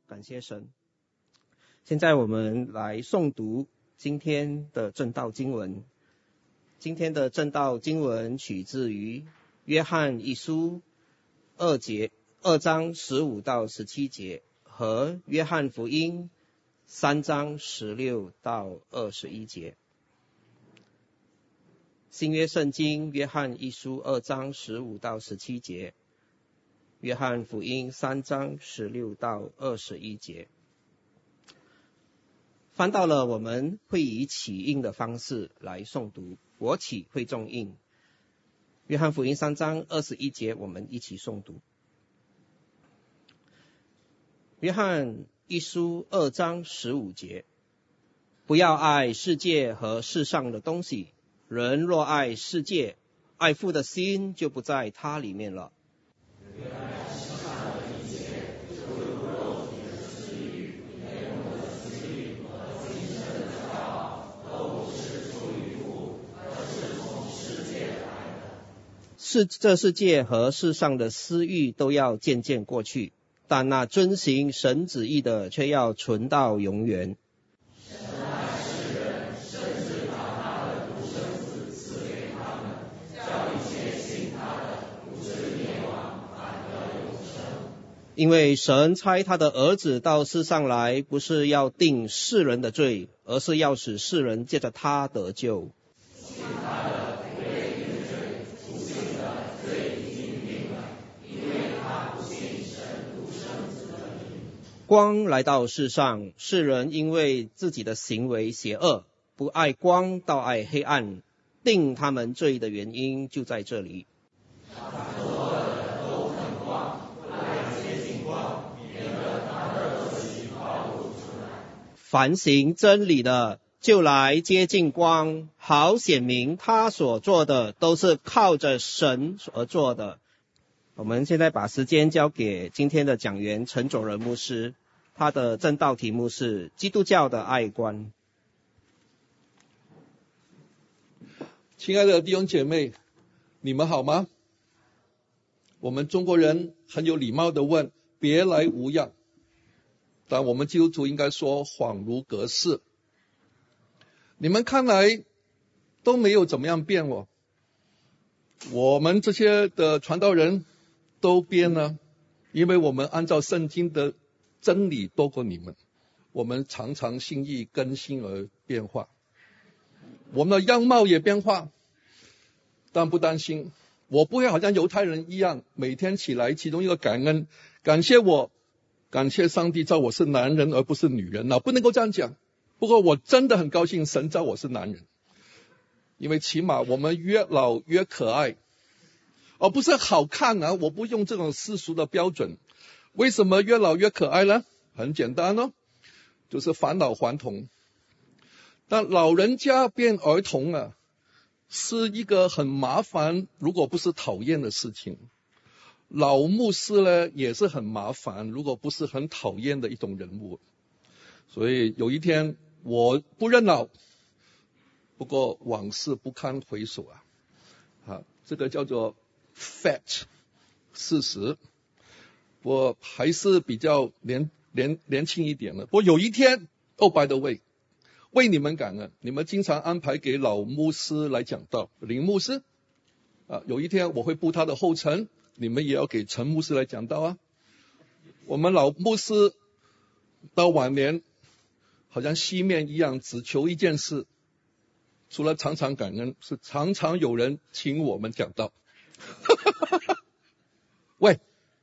感谢神。现在我们来诵读今天的正道经文。今天的正道经文取自于约翰一书2章15到17节和约翰福音3章16到21节。新约圣经约翰一书2章15到17节，约翰福音3章16到21节。翻到了，我们会以起印的方式来诵读，国起会众印。约翰福音3章21节，我们一起诵读。约翰一书2章15节，不要爱世界和世上的东西，人若爱世界，爱父的心就不在他里面了。这世界和世上的私欲都要渐渐过去，但那遵行神旨意的却要存到永远。 神爱世人，甚至把他的独生子赐给他们，叫一切信他的不至灭亡，反得永生。 因为神差他的儿子到世上来，不是要定世人的罪，而是要使世人借着他得救。 信他的不被定罪，不信的罪已经定了，因为他不信神独生子的名。 光来到世上，世人因为自己的行为邪恶，不爱光，倒爱黑暗，定他们罪的原因就在这里。 所有的都恨光，不来接近光，免得他的恶行暴露出来。 凡行真理的，就来接近光，好显明他所做的都是靠着神而做的。我们现在把时间交给今天的讲员陈佐仁牧师，他的正道题目是基督教的爱观。 亲爱的弟兄姐妹，你们好吗？我们中国人很有礼貌地问别来无恙，但我们基督徒应该说恍如隔世。你们看来都没有怎么样变哦，我们这些的传道人都变了，因为我们按照圣经的真理多过你们，我们常常心意更新而变化，我们的样貌也变化，但不担心，我不会好像犹太人一样每天起来其中一个感恩，感谢上帝造我是男人而不是女人，不能够这样讲。不过我真的很高兴神造我是男人，因为起码我们越老越可爱，而不是好看啊，我不用这种世俗的标准。为什么越老越可爱呢？很简单哦，就是返老还童。但老人家变儿童啊，是一个很麻烦，如果不是讨厌的事情。老牧师呢也是很麻烦，如果不是很讨厌的一种人物。所以有一天我不认老，不过往事不堪回首啊，这个叫做 fact 事实。我还是比较年轻一点的。不过有一天by the way， 为你们感恩，你们经常安排给老牧师来讲道，林牧师有一天我会步他的后尘，你们也要给陈牧师来讲道啊。我们老牧师到晚年好像西面一样，只求一件事，除了常常感恩，是常常有人请我们讲道。喂，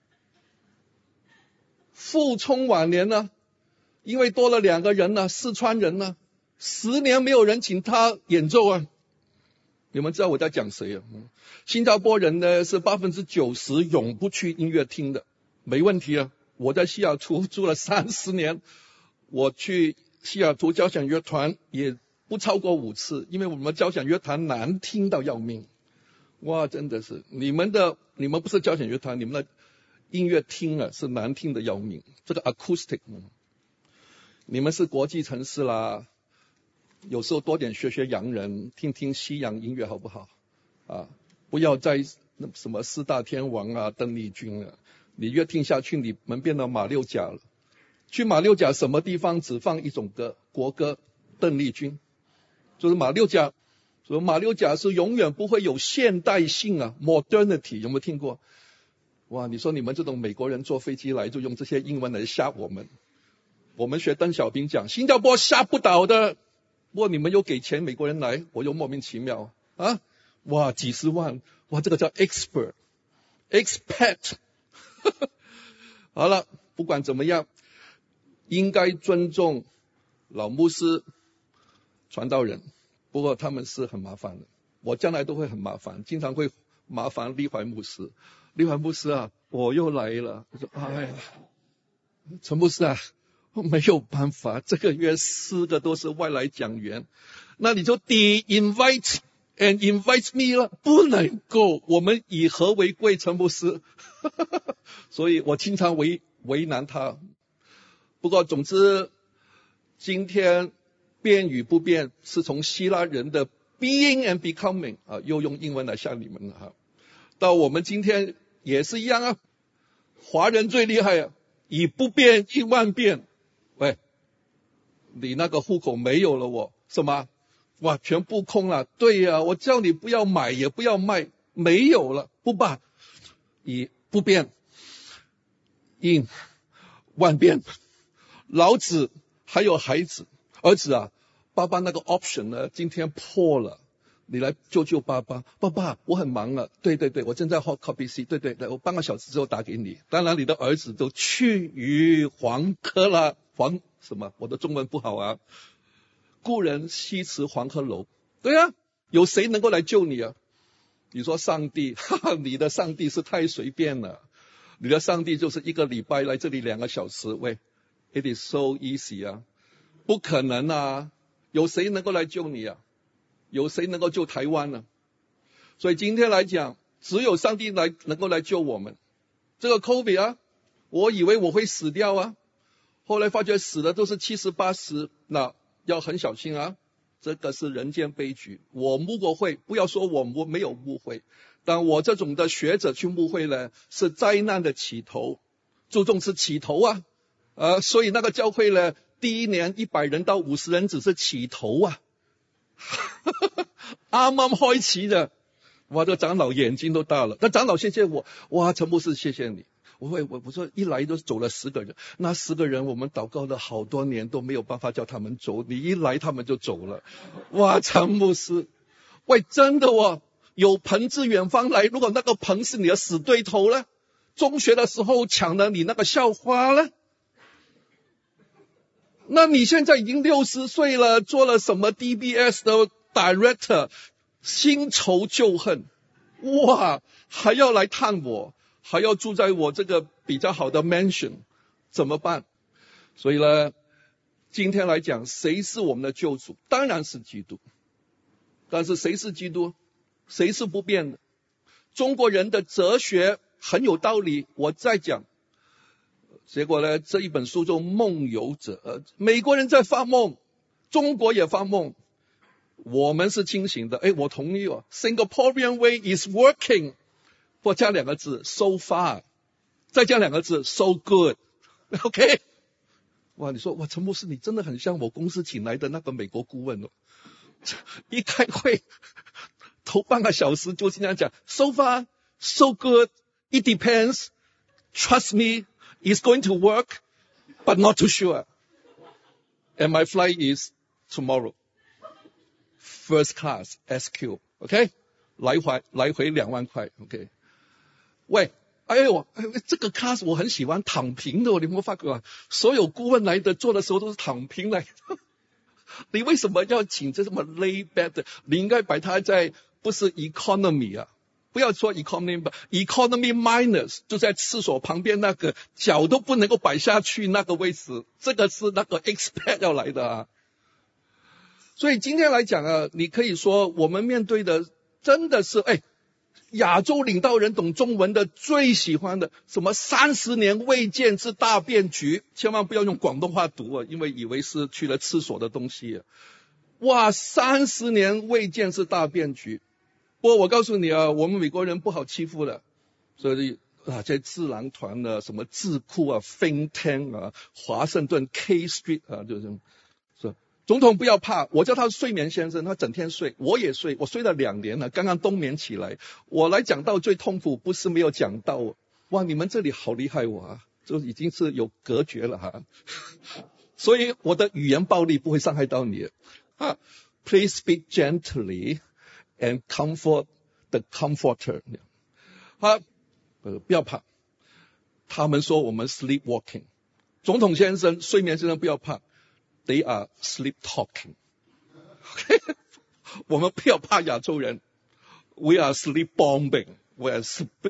傅聪晚年呢，因为多了2个人呢，四川人呢，10年没有人请他演奏啊。你们知道我在讲谁啊？新加坡人呢是90%永不去音乐厅的，没问题啊。我在西雅图住了30年，我去西雅图交响乐团也不超过5次，因为我们交响乐团难听到要命。哇，真的是你们不是交响乐团，你们的音乐厅啊是难听的要命，这个 acoustic。你们是国际城市啦，有时候多点学洋人，听听西洋音乐好不好啊？不要再什么4大天王啊、邓丽君啊，你越听下去你们变到马六甲了， 去马六甲什么地方只放一种歌，国歌，邓丽君，就是马六甲，说马六甲是永远不会有现代性啊 ，modernity 有没有听过？哇，你说你们这种美国人坐飞机来就用这些英文来吓我们，我们学邓小平讲，新加坡吓不倒的，不过你们又给钱美国人来，我又莫名其妙啊，哇，几十万，哇，这个叫 expat， 好了，不管怎么样，应该尊重老牧师、传道人，不过他们是很麻烦的，我将来都会很麻烦，经常会麻烦立怀牧师。立怀牧师啊，我又来了。我说，哎呀，陈牧师啊，没有办法，这个月4个都是外来讲员，那你就 de-invite and invite me 了，不能够，我们以和为贵，陈牧师。所以我经常为难他。不过总之，今天变与不变是从希腊人的 being and becoming 啊，又用英文来吓你们了哈。到我们今天也是一样啊，华人最厉害啊，以不变应万变。喂，你那个户口没有了什么？哇，全部空了。对呀，我叫你不要买也不要卖，没有了，不罢，以不变应万变。老子还有孩子，儿子啊，爸爸那个 option 呢，今天破了。你来救救爸爸，爸爸，我很忙了。对，我正在 hot copy C。对，我半个小时之后打给你。当然，你的儿子都去于黄河了，黄什么？我的中文不好啊。故人西辞黄鹤楼。对啊，有谁能够来救你啊？你说上帝，哈哈，你的上帝是太随便了。你的上帝就是1个礼拜来这里2个小时。喂 ，it is so easy 啊，不可能啊！有谁能够来救你啊？有谁能够救台湾呢？所以今天来讲，只有上帝能够来救我们。这个 COVID 啊，我以为我会死掉啊，后来发觉死的都是70、80，那要很小心啊，这个是人间悲剧。我牧过会，不要说我没有牧会，但我这种的学者去牧会呢，是灾难的起头，注重是起頭啊，所以那個教會呢，第一年100人到50人只是起頭啊，啱啱開始啫，哇，這個長老眼睛都大了，那長老謝謝我，哇，陳牧師謝謝你，我說一來都走了10個人，那10個人我們禱告了好多年都沒有辦法叫他們走，你一來他們就走了，哇，陳牧師，喂，真的哦，有朋自遠方來，如果那個朋是你的死對頭呢，中學的時候搶了你那個校花呢，那你現在已經60歲了，做了什麼 DBS 的 director， 新仇舊恨，哇，還要來探我，還要住在我這個比較好的 mansion， 怎麼辦？所以呢，今天來講，誰是我們的救主？當然是基督。但是誰是基督？誰是不變的？中國人的哲學很有道理，我再講。結果呢，這一本書就夢遊者，美國人在發夢，中國也發夢，我們是清醒的。我同意哦 ，Singaporean way is working。我加2個字 ，so far， 再加2個字 ，so good。OK， 哇，你說哇，陳牧師，你真的很像我公司請來的那個美國顧問哦。一開會，頭半個小時就經常講 ，so far, so good, it depends, trust me, it's going to work, but not too sure. And my flight is tomorrow. First class, SQ, OK? 來回2萬塊 ，OK? 喂，這個 class 我很喜歡躺平的，你有沒有發覺啊？所有顧問來的做的時候都是躺平來的。你為什麼要請這麼 lay back 的？你應該把它在不是 economy 啊，不要說 economy minus， 就在廁所旁邊那個腳都不能夠擺下去那個位置，這個是那個 expat 要來的啊。所以今天來講啊，你可以說我們面對的真的是亞洲領導人懂中文的最喜歡的什麼30年未見之大變局，千萬不要用廣東話讀啊，因為以為是去了廁所的東西啊。哇，30年未見之大變局。不過我告訴你啊，我們美國人不好欺負的，所以这智囊团啊，什么智库啊 ，Think Tank 啊，华盛顿 K Street 啊，就是说总统不要怕，我叫他睡眠先生，他整天睡，我也睡，我睡了2年了，刚刚冬眠起来。我来讲道最痛苦，不是没有讲道，哇，你们这里好厉害哇，就已经是有隔绝了哈。所以我的语言暴力不会伤害到你啊。Please speak gently and comfort the comforter 啊，不要怕。他们说我们 sleepwalking， 总统先生、睡眠先生不要怕。They are sleep talking 。我们不要怕亚洲人 ，We are sleep bombing， we are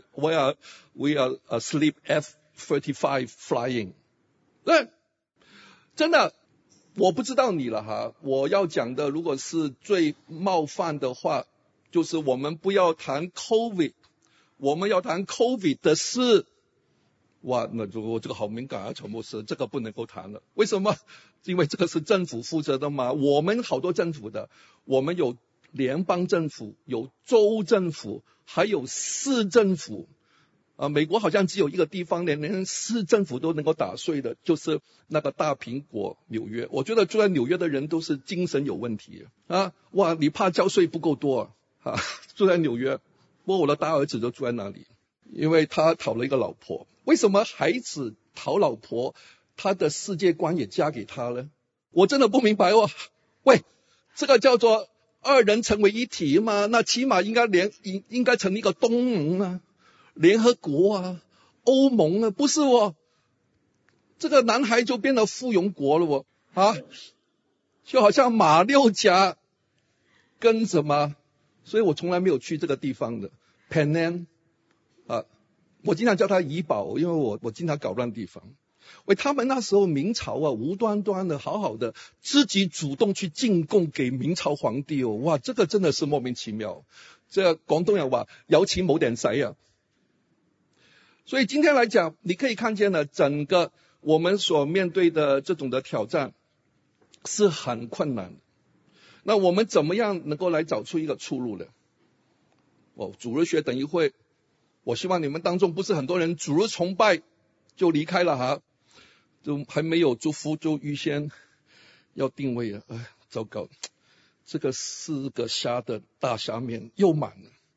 sleep F-35 flying。那真的，我不知道你了哈。我要讲的，如果是最冒犯的话，就是我们不要谈 COVID， 我们要谈 COVID 的事。哇，那我这个好敏感啊，陈牧师，这个不能够谈了。为什么？因为这个是政府负责的嘛。我们好多政府的，我们有联邦政府，有州政府，还有市政府。美国好像只有一个地方连市政府都能够打碎的，就是那个大苹果纽约。我觉得住在纽约的人都是精神有问题啊！哇，你怕交税不够多啊？住在纽约，不过我的大儿子就住在那里，因为他讨了一个老婆。为什么孩子讨老婆，他的世界观也嫁给他了？我真的不明白哦。喂，这个叫做2人成为一体嘛？那起码应该成立一个东盟啊，联合国啊，欧盟啊，不是哦？这个男孩就变得附庸国了哦，啊，就好像马六甲跟什么？所以我从来没有去这个地方的 Penang 啊。我经常叫他怡保，因为我经常搞乱地方。喂，他们那时候明朝啊，无端端的好好的，自己主动去进贡给明朝皇帝哦，哇，这个真的是莫名其妙。这广东人话有錢冇定使啊。所以今天来讲，你可以看见了，整个我们所面对的这种的挑战是很困难的。那我们怎么样能够来找出一个出路呢？主日学等一会。我希望你们当中不是很多人主日崇拜就离开了哈，就还没有祝福就预先要定位了。哎，糟糕，这个4个虾的大虾面又满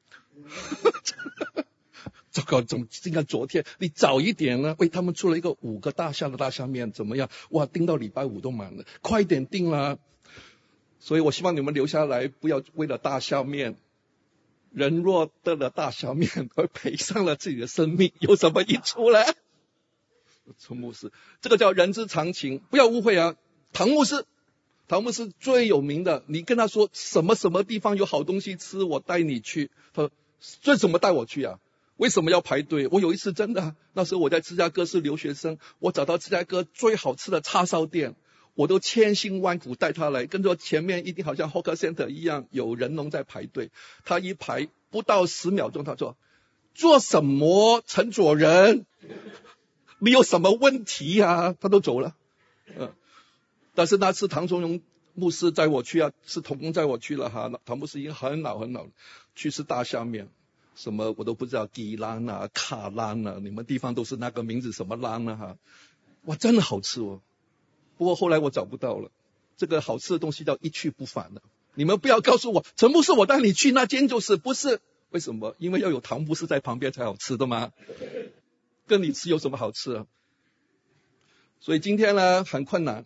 了。糟糕，怎么应该昨天你早一点呢？喂，他们出了一个5个大虾的大虾面，怎么样？哇，订到礼拜5都满了，快点订啦！所以我希望你们留下来，不要为了大虾面。人若得了大小面而赔上了自己的生命，有什么益处呢？陈牧师，这个叫人之常情，不要误会啊。唐牧师最有名的，你跟他说什么地方有好东西吃，我带你去。他说这怎么带我去啊？为什么要排队？我有一次真的，那时候我在芝加哥是留学生，我找到芝加哥最好吃的叉烧店。我都千辛万苦带他来，跟着前面一定好像 Hawker Center 一样有人龙在排队。他一排不到10秒钟，他说：“做什么，陈佐仁？你有什么问题啊？”他都走了。但是那次唐崇荣牧师载我去啊，是同工载我去了哈。唐牧师已经很老了，去吃大虾面，什么我都不知道，吉兰啊、卡兰啊，你们地方都是那个名字什么兰啊哈。哇，真的好吃哦。不过后来我找不到了，这个好吃的东西叫一去不返了。你们不要告诉我，陈牧师我带你去那间就是不是？为什么？因为要有唐牧师在旁边才好吃的吗？跟你吃有什么好吃啊？所以今天呢，很困难。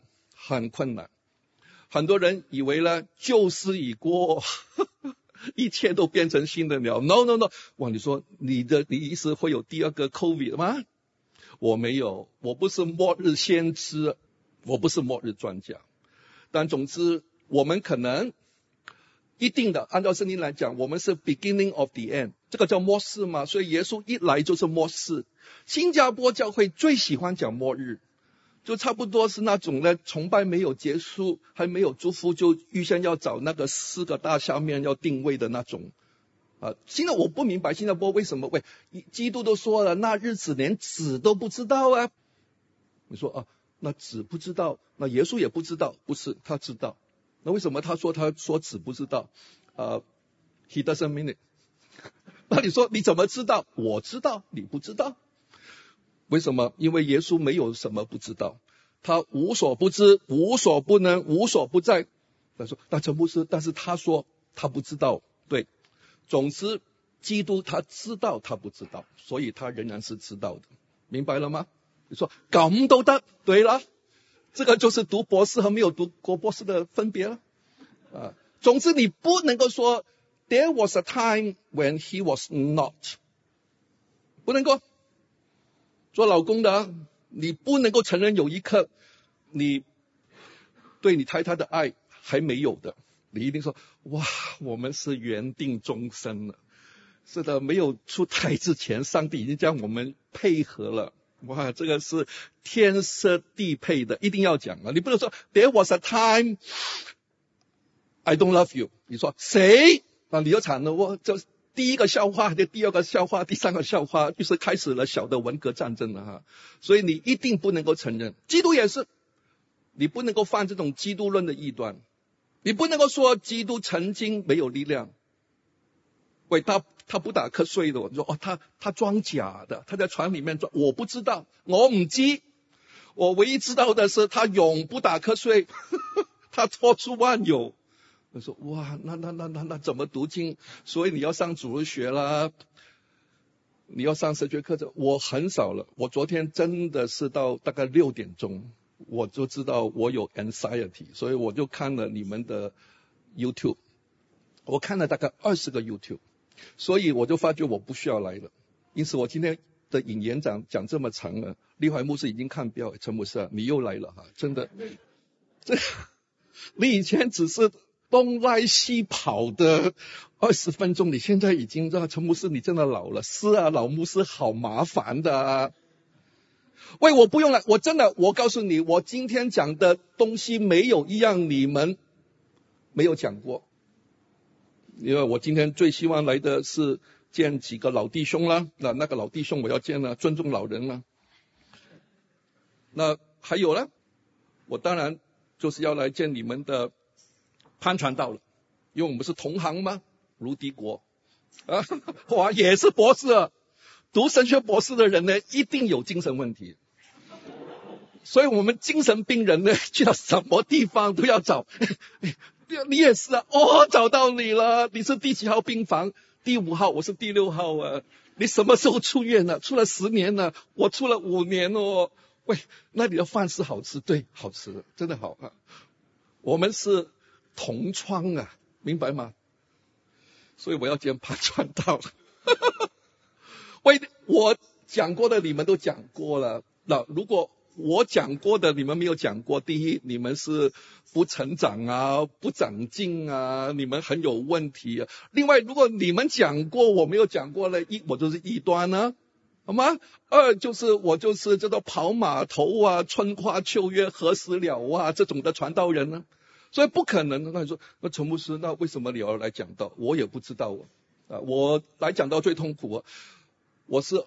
很多人以为呢，旧事已过，一切都变成新的了。No， 哇，你说你意思会有第2个 COVID 吗？我没有，我不是末日先知。我不是末日专家，但总之我们可能一定的按照圣经来讲，我们是 beginning of the end， 这个叫末世嘛，所以耶稣一来就是末世。新加坡教会最喜欢讲末日，就差不多是那种呢，崇拜没有结束，还没有祝福，就预先要找那个4个大虾面要定位的那种。现在我不明白新加坡为什么喂，基督都说了，那日子连子都不知道啊。你说啊，那子不知道，那耶稣也不知道，不是他知道。那为什么他说子不知道？He doesn't mean it 。那你说你怎么知道？我知道，你不知道。为什么？因为耶稣没有什么不知道，他无所不知，无所不能，无所不在。他说那陈牧师，但是他说他不知道。对，总之基督他知道他不知道，所以他仍然是知道的，明白了吗？你说咁都得，对了，这个就是读博士和没有读过博士的分别了。总之你不能够说 There was a time when he was not， 不能够。做老公的，你不能够承认有一刻你对你太太的爱还没有的，你一定说哇，我们是缘定终身了。是的，没有出胎之前，上帝已经将我们配合了。哇，这个是天设地配的，一定要讲啊！你不能说 There was a time I don't love you， 你说谁啊？你就惨了，我就第一个笑话，第二个笑话，第三个笑话，就是开始了小的文革战争了哈。所以你一定不能够承认，基督也是，你不能够犯这种基督论的异端，你不能够说基督曾经没有力量。喂，他不打瞌睡的，你说他装假的，他在船里面装，我不知道，我唔知，我唯一知道的是他永不打瞌睡，他托出万有。我说哇，那怎么读经？所以你要上主日学啦，你要上神学课程。我很少了，我昨天真的是到大概6点钟，我就知道我有 anxiety， 所以我就看了你们的 YouTube， 我看了大概20个 YouTube， 所以我就发觉我不需要来了。因此我今天的引言讲这么长了，立怀牧师已经看标，陈牧师你又来了哈，真的，你以前只是东拉西跑的20分钟，你现在已经知道陈牧师你真的老了。是啊，老牧师好麻烦的啊。喂，我不用了，我真的，我告诉你，我今天讲的东西没有一样你们没有讲过。因为我今天最希望来的是见几个老弟兄啦，那个老弟兄我要见了，尊重老人了。那还有呢，我当然就是要来见你们的潘传道了，因为我们是同行嘛，卢迪国啊，哇，也是博士啊，读神学博士的人呢，一定有精神问题，所以我们精神病人呢，去到什么地方都要找。你也是啊，找到你了，你是第几号病房？第5号，我是第6号啊。你什么时候出院了？出了10年了，我出了5年哦。喂，那你的饭是好吃？对，好吃的，真的好啊。我们是同窗啊，明白吗？所以我要见潘传道。喂，我讲过的你们都讲过了，那如果我讲过的你们没有讲过，第一，你们是不成长啊，不长进啊，你们很有问题啊。另外，如果你们讲过我没有讲过呢，我就是异端啊，好吗？就是我就是这个跑码头啊，春花秋月何时了啊，这种的传道人呢，所以不可能。那你说，那陈牧师，那为什么你要来讲道？我也不知道啊，我来讲道最痛苦啊，我是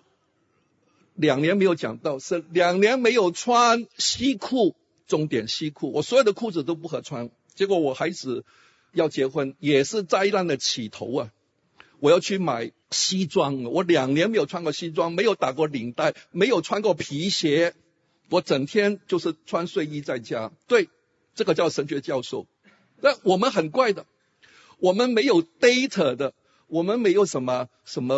2年没有讲到，是2年没有穿西裤，重点西裤，我所有的裤子都不合穿。结果我孩子要结婚，也是灾难的起头啊！我要去买西装，我2年没有穿过西装，没有打过领带，没有穿过皮鞋，我整天就是穿睡衣在家。对，这个叫神学教授。那我们很怪的，我们没有 data 的。我们没有什么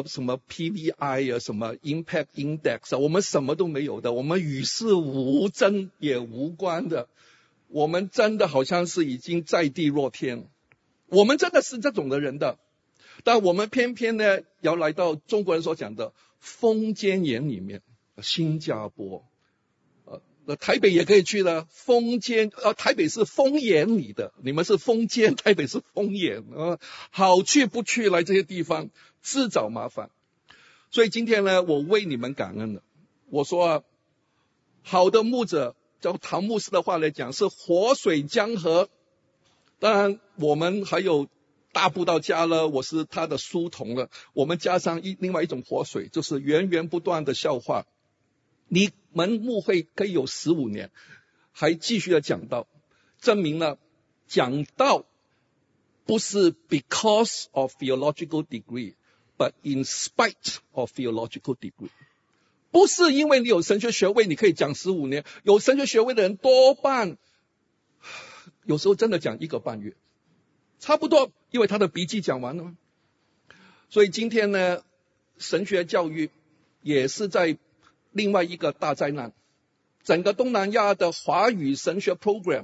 PVI 啊，什么 Impact Index 啊，我们什么都没有的，我们与世无争也无关的，我们真的好像是已经在地若天，我们真的是这种的人的，但我们偏偏呢要来到中国人所讲的封建眼里面，新加坡。台北也可以去的，台北是封眼里的，你们是封建，台北是封眼啊，好去不去来这些地方自找麻烦。所以今天呢，我为你们感恩了。我说啊，好的牧者，照唐牧师的话来讲，是活水江河。当然，我们还有大布道家了，我是他的书童了。我们加上另外一种活水，就是源源不断的笑话。你们牧会可以有15年，还继续的讲道，证明了讲道不是 because of theological degree， but in spite of theological degree。不是因为你有神学学位你可以讲15年，有神学学位的人多半有时候真的讲1个半月，差不多，因为他的笔记讲完了嘛。所以今天呢，神学教育也是在另外一个大灾难。整个东南亚的华语神学 program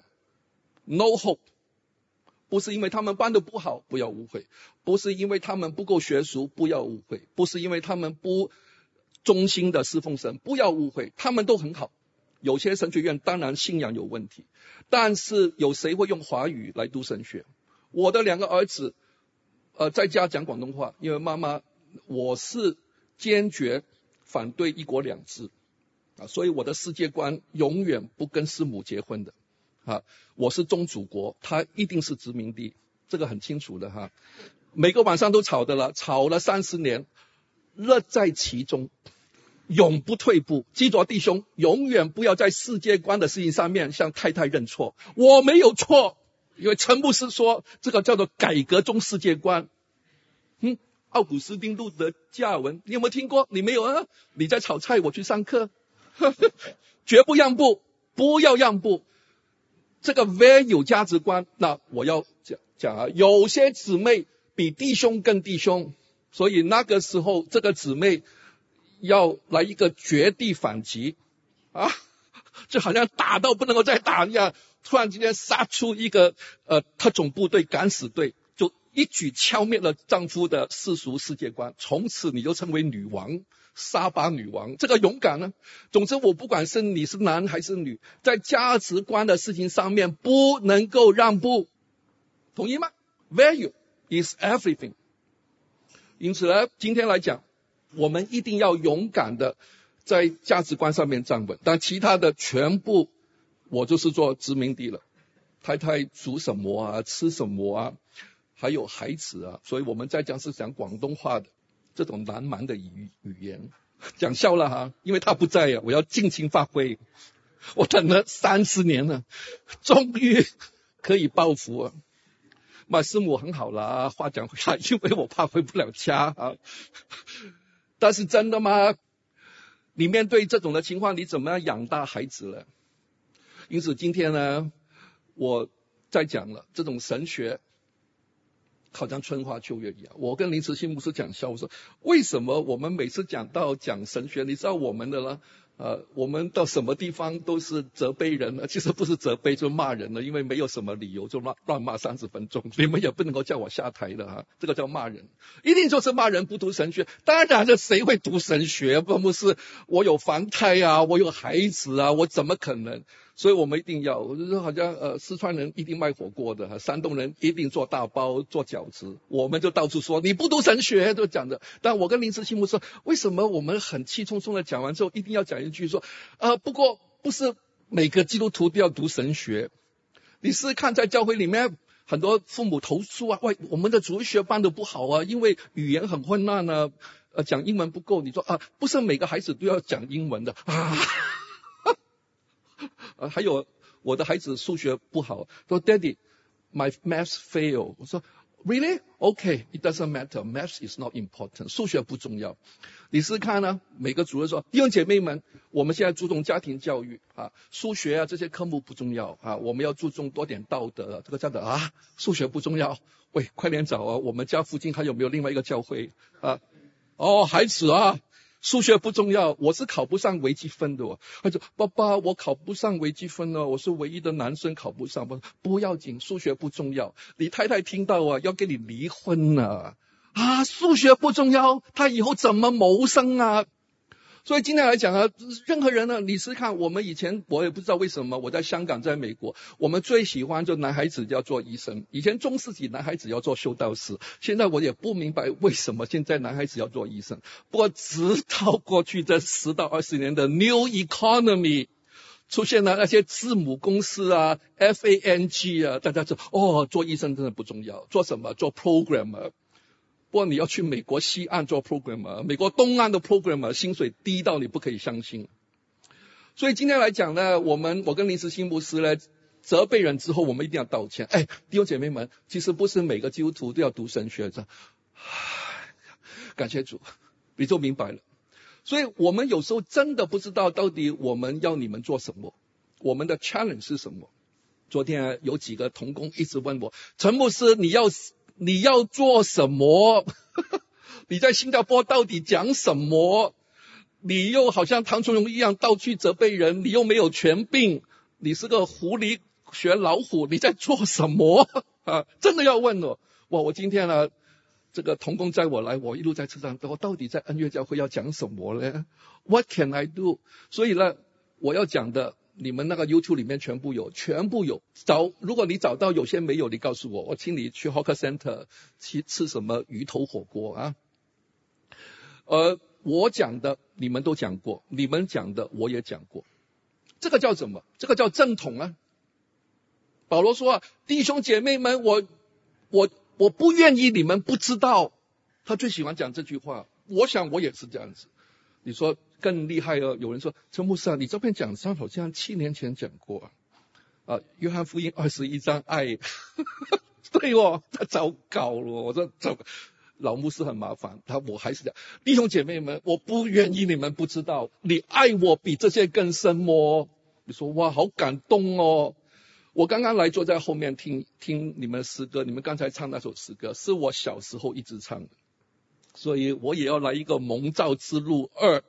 no hope， 不是因为他们办得不好，不要误会，不是因为他们不够学术，不要误会，不是因为他们不忠心的侍奉神，不要误会，他们都很好。有些神学院当然信仰有问题，但是有谁会用华语来读神学？我的2个儿子在家讲广东话，因为妈妈我是坚决反对一国两制所以我的世界观永远不跟师母结婚的我是宗主国，他一定是殖民地，这个很清楚的每个晚上都吵的了，吵了30年，乐在其中，永不退步。基督弟兄永远不要在世界观的事情上面向太太认错，我没有错，因为陈牧师说这个叫做改革中世界观。奥古斯丁路德加尔文你有没有听过？你没有啊？你在炒菜我去上课绝不让步，不要让步。这个 value 价值观，那我要讲有些姊妹比弟兄更弟兄，所以那个时候这个姊妹要来一个绝地反击就好像打到不能够再打一样，突然之间杀出一个特种部队敢死队，就一举敲灭了丈夫的世俗世界观，从此你就成为女王，沙巴女王，这个勇敢呢。总之我不管是你是男还是女，在价值观的事情上面不能够让步，同意吗？ Value is everything。 因此呢，今天来讲我们一定要勇敢的在价值观上面站稳，但其他的全部我就是做殖民地了，太太煮什么吃什么还有孩子所以我们在讲是讲广东话的这种南蛮的语言，讲笑了因为他不在我要尽情发挥。我等了30年了，终于可以报复师母很好了话讲回来，因为我怕回不了家但是真的吗？你面对这种的情况，你怎么样养大孩子了？因此今天呢，我在讲了这种神学好像春花秋月一样。我跟林慈信牧师讲笑，我说为什么我们每次讲神学，你知道我们的呢我们到什么地方都是责备人了，其实不是责备就骂人了，因为没有什么理由就乱骂30分钟，你们也不能够叫我下台的这个叫骂人，一定就是骂人不读神学。当然了，谁会读神学？不是我有房贷我有孩子我怎么可能？所以我们一定要，我就说好像四川人一定卖火锅的山东人一定做大包做饺子，我们就到处说你不读神学就讲的。但我跟林慈信牧师说，为什么我们很气冲冲的讲完之后一定要讲一句说不过不是每个基督徒都要读神学。你试试看，在教会里面很多父母投诉喂，我们的主日学办得不好因为语言很混乱讲英文不够。你说不是每个孩子都要讲英文的还有我的孩子数学不好，说 Daddy my math fail。 我说 Really? Okay, it doesn't matter. Math is not important. 数学不重要。你试试看呢，每个主任说弟兄姐妹们，我们现在注重家庭教育数学这些科目不重要我们要注重多点道德。这个叫的数学不重要，喂快点找我们家附近还有没有另外一个教会孩子数学不重要，我是考不上微积分的他说爸爸我考不上微积分我是唯一的男生考不上。不要紧，数学不重要。你太太听到要跟你离婚了数学不重要，他以后怎么谋生所以今天来讲任何人呢，你试看我们以前，我也不知道为什么，我在香港在美国，我们最喜欢就男孩子要做医生，以前中世纪男孩子要做修道士，现在我也不明白为什么现在男孩子要做医生。不过直到过去这10到20年的 New Economy 出现了那些字母公司FANG 大家说做医生真的不重要，做什么？做 programmer。不过你要去美国西岸做 programmer， 美国东岸的 programmer 薪水低到你不可以相信。所以今天来讲呢，我跟林慈信牧师呢责备人之后，我们一定要道歉。弟兄姐妹们，其实不是每个基督徒都要读神学的。 感谢主，你就明白了。所以我们有时候真的不知道到底我们要你们做什么，我们的 challenge 是什么。昨天有几个同工一直问我，陈牧师你要做什么？你在新加坡到底讲什么？你又好像唐崇荣一样到处责备人，你又没有权柄，你是个狐狸学老虎，你在做什么啊？真的要问了。我今天呢，这个同工载我来，我一路在车上，我到底在恩约教会要讲什么呢？ What can I do？ 所以呢，我要讲的你们那个 YouTube 里面全部有。如果你找到有些没有，你告诉我，我请你去 Hawker Center 去吃什么鱼头火锅啊。我讲的你们都讲过，你们讲的我也讲过。这个叫什么？这个叫正统啊。保罗说啊，弟兄姐妹们，我不愿意你们不知道。他最喜欢讲这句话。我想我也是这样子。你说更厉害哦，有人说陈牧师啊，你这篇讲章好像7年前讲过啊。约翰福音21章爱。对哦，他糟糕了。我说糟糕。老牧师很麻烦，我还是讲，弟兄姐妹们，我不愿意你们不知道，你爱我比这些更深么？你说哇，好感动哦！我刚刚来坐在后面听你们诗歌，你们刚才唱那首诗歌是我小时候一直唱的，所以我也要来一个蒙召之路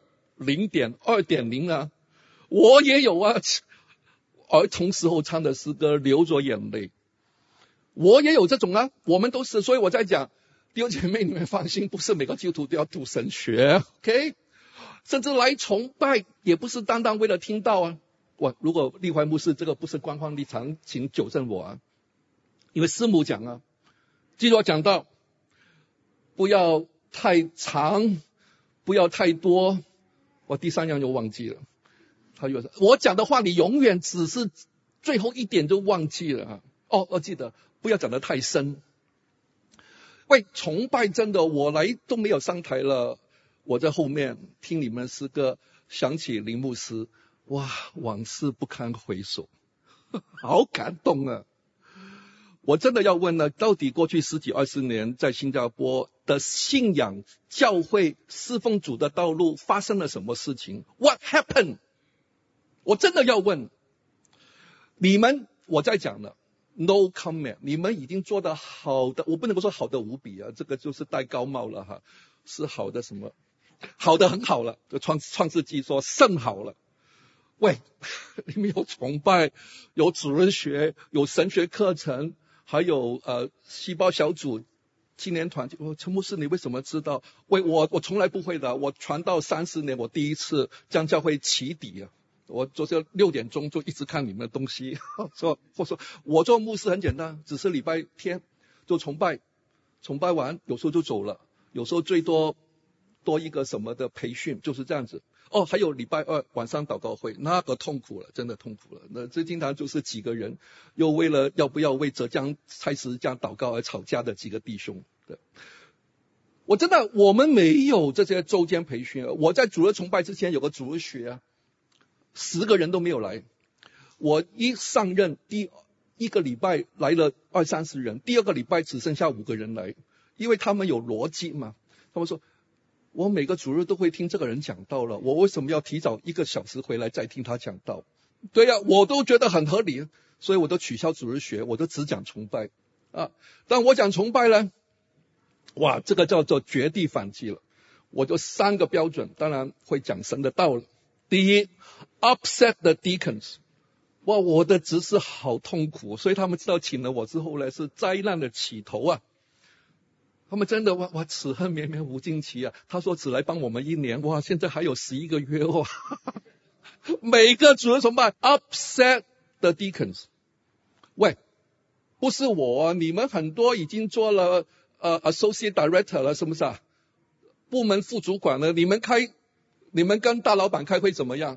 2.0啊！我也有啊，儿童时候唱的诗歌流着眼泪，我也有这种啊，我们都是，所以我在讲。弟兄姐妹，你们放心，不是每个基督徒都要读神学 ，OK？ 甚至来崇拜也不是单单为了听道啊。如果立怀牧师这个不是官方立场，请纠正我啊。因为师母讲啊，记住我讲到，不要太长，不要太多。我第3样就忘记了。他又说，我讲的话你永远只是最后一点就忘记了啊。我记得不要讲得太深。喂，崇拜真的，我来都没有上台了，我在后面听你们诗歌，想起林牧师，哇，往事不堪回首，好感动啊！我真的要问了，到底过去10几20年在新加坡的信仰、教会、侍奉主的道路发生了什么事情 ？What happened？ 我真的要问你们，我在讲了。No comment， 你们已经做得好的，我不能够说好的无比啊，这个就是戴高帽了哈，是好的什么？好的很好了，创世纪说甚好了。喂，你们有崇拜，有主日学，有神学课程，还有细胞小组、青年团。陈牧师，你为什么知道？喂，我从来不会的，我传道30年，我第一次将教会起底啊。我就是6点钟就一直看你们的东西，说我做牧师很简单，只是礼拜天就崇拜完，有时候就走了，有时候最多一个什么的培训，就是这样子。还有礼拜2晚上祷告会，那个痛苦了，真的痛苦了。那这经常就是几个人，又为了要不要为浙江开始这样祷告而吵架的几个弟兄。对，我真的我们没有这些周间培训。我在主日崇拜之前有个主日学啊。10个人都没有来，我一上任第1个礼拜来了20-30人，第2个礼拜只剩下5个人来，因为他们有逻辑嘛。他们说，我每个主日都会听这个人讲道了，我为什么要提早1个小时回来再听他讲道？对呀，我都觉得很合理，所以我都取消主日学，我都只讲崇拜啊。但我讲崇拜呢，哇，这个叫做绝地反击了。我就3个标准，当然会讲神的道了。第一 ，upset the deacons， 哇，我的执事好痛苦，所以他们知道请了我之后呢，是灾难的起头啊。他们真的哇，此恨绵绵无尽期啊。他说只来帮我们1年，哇，现在还有11个月哇。每个主日崇拜 upset the deacons， 喂，不是我，你们很多已经做了associate director 了，是不是啊？部门副主管了，你们跟大老板开会怎么样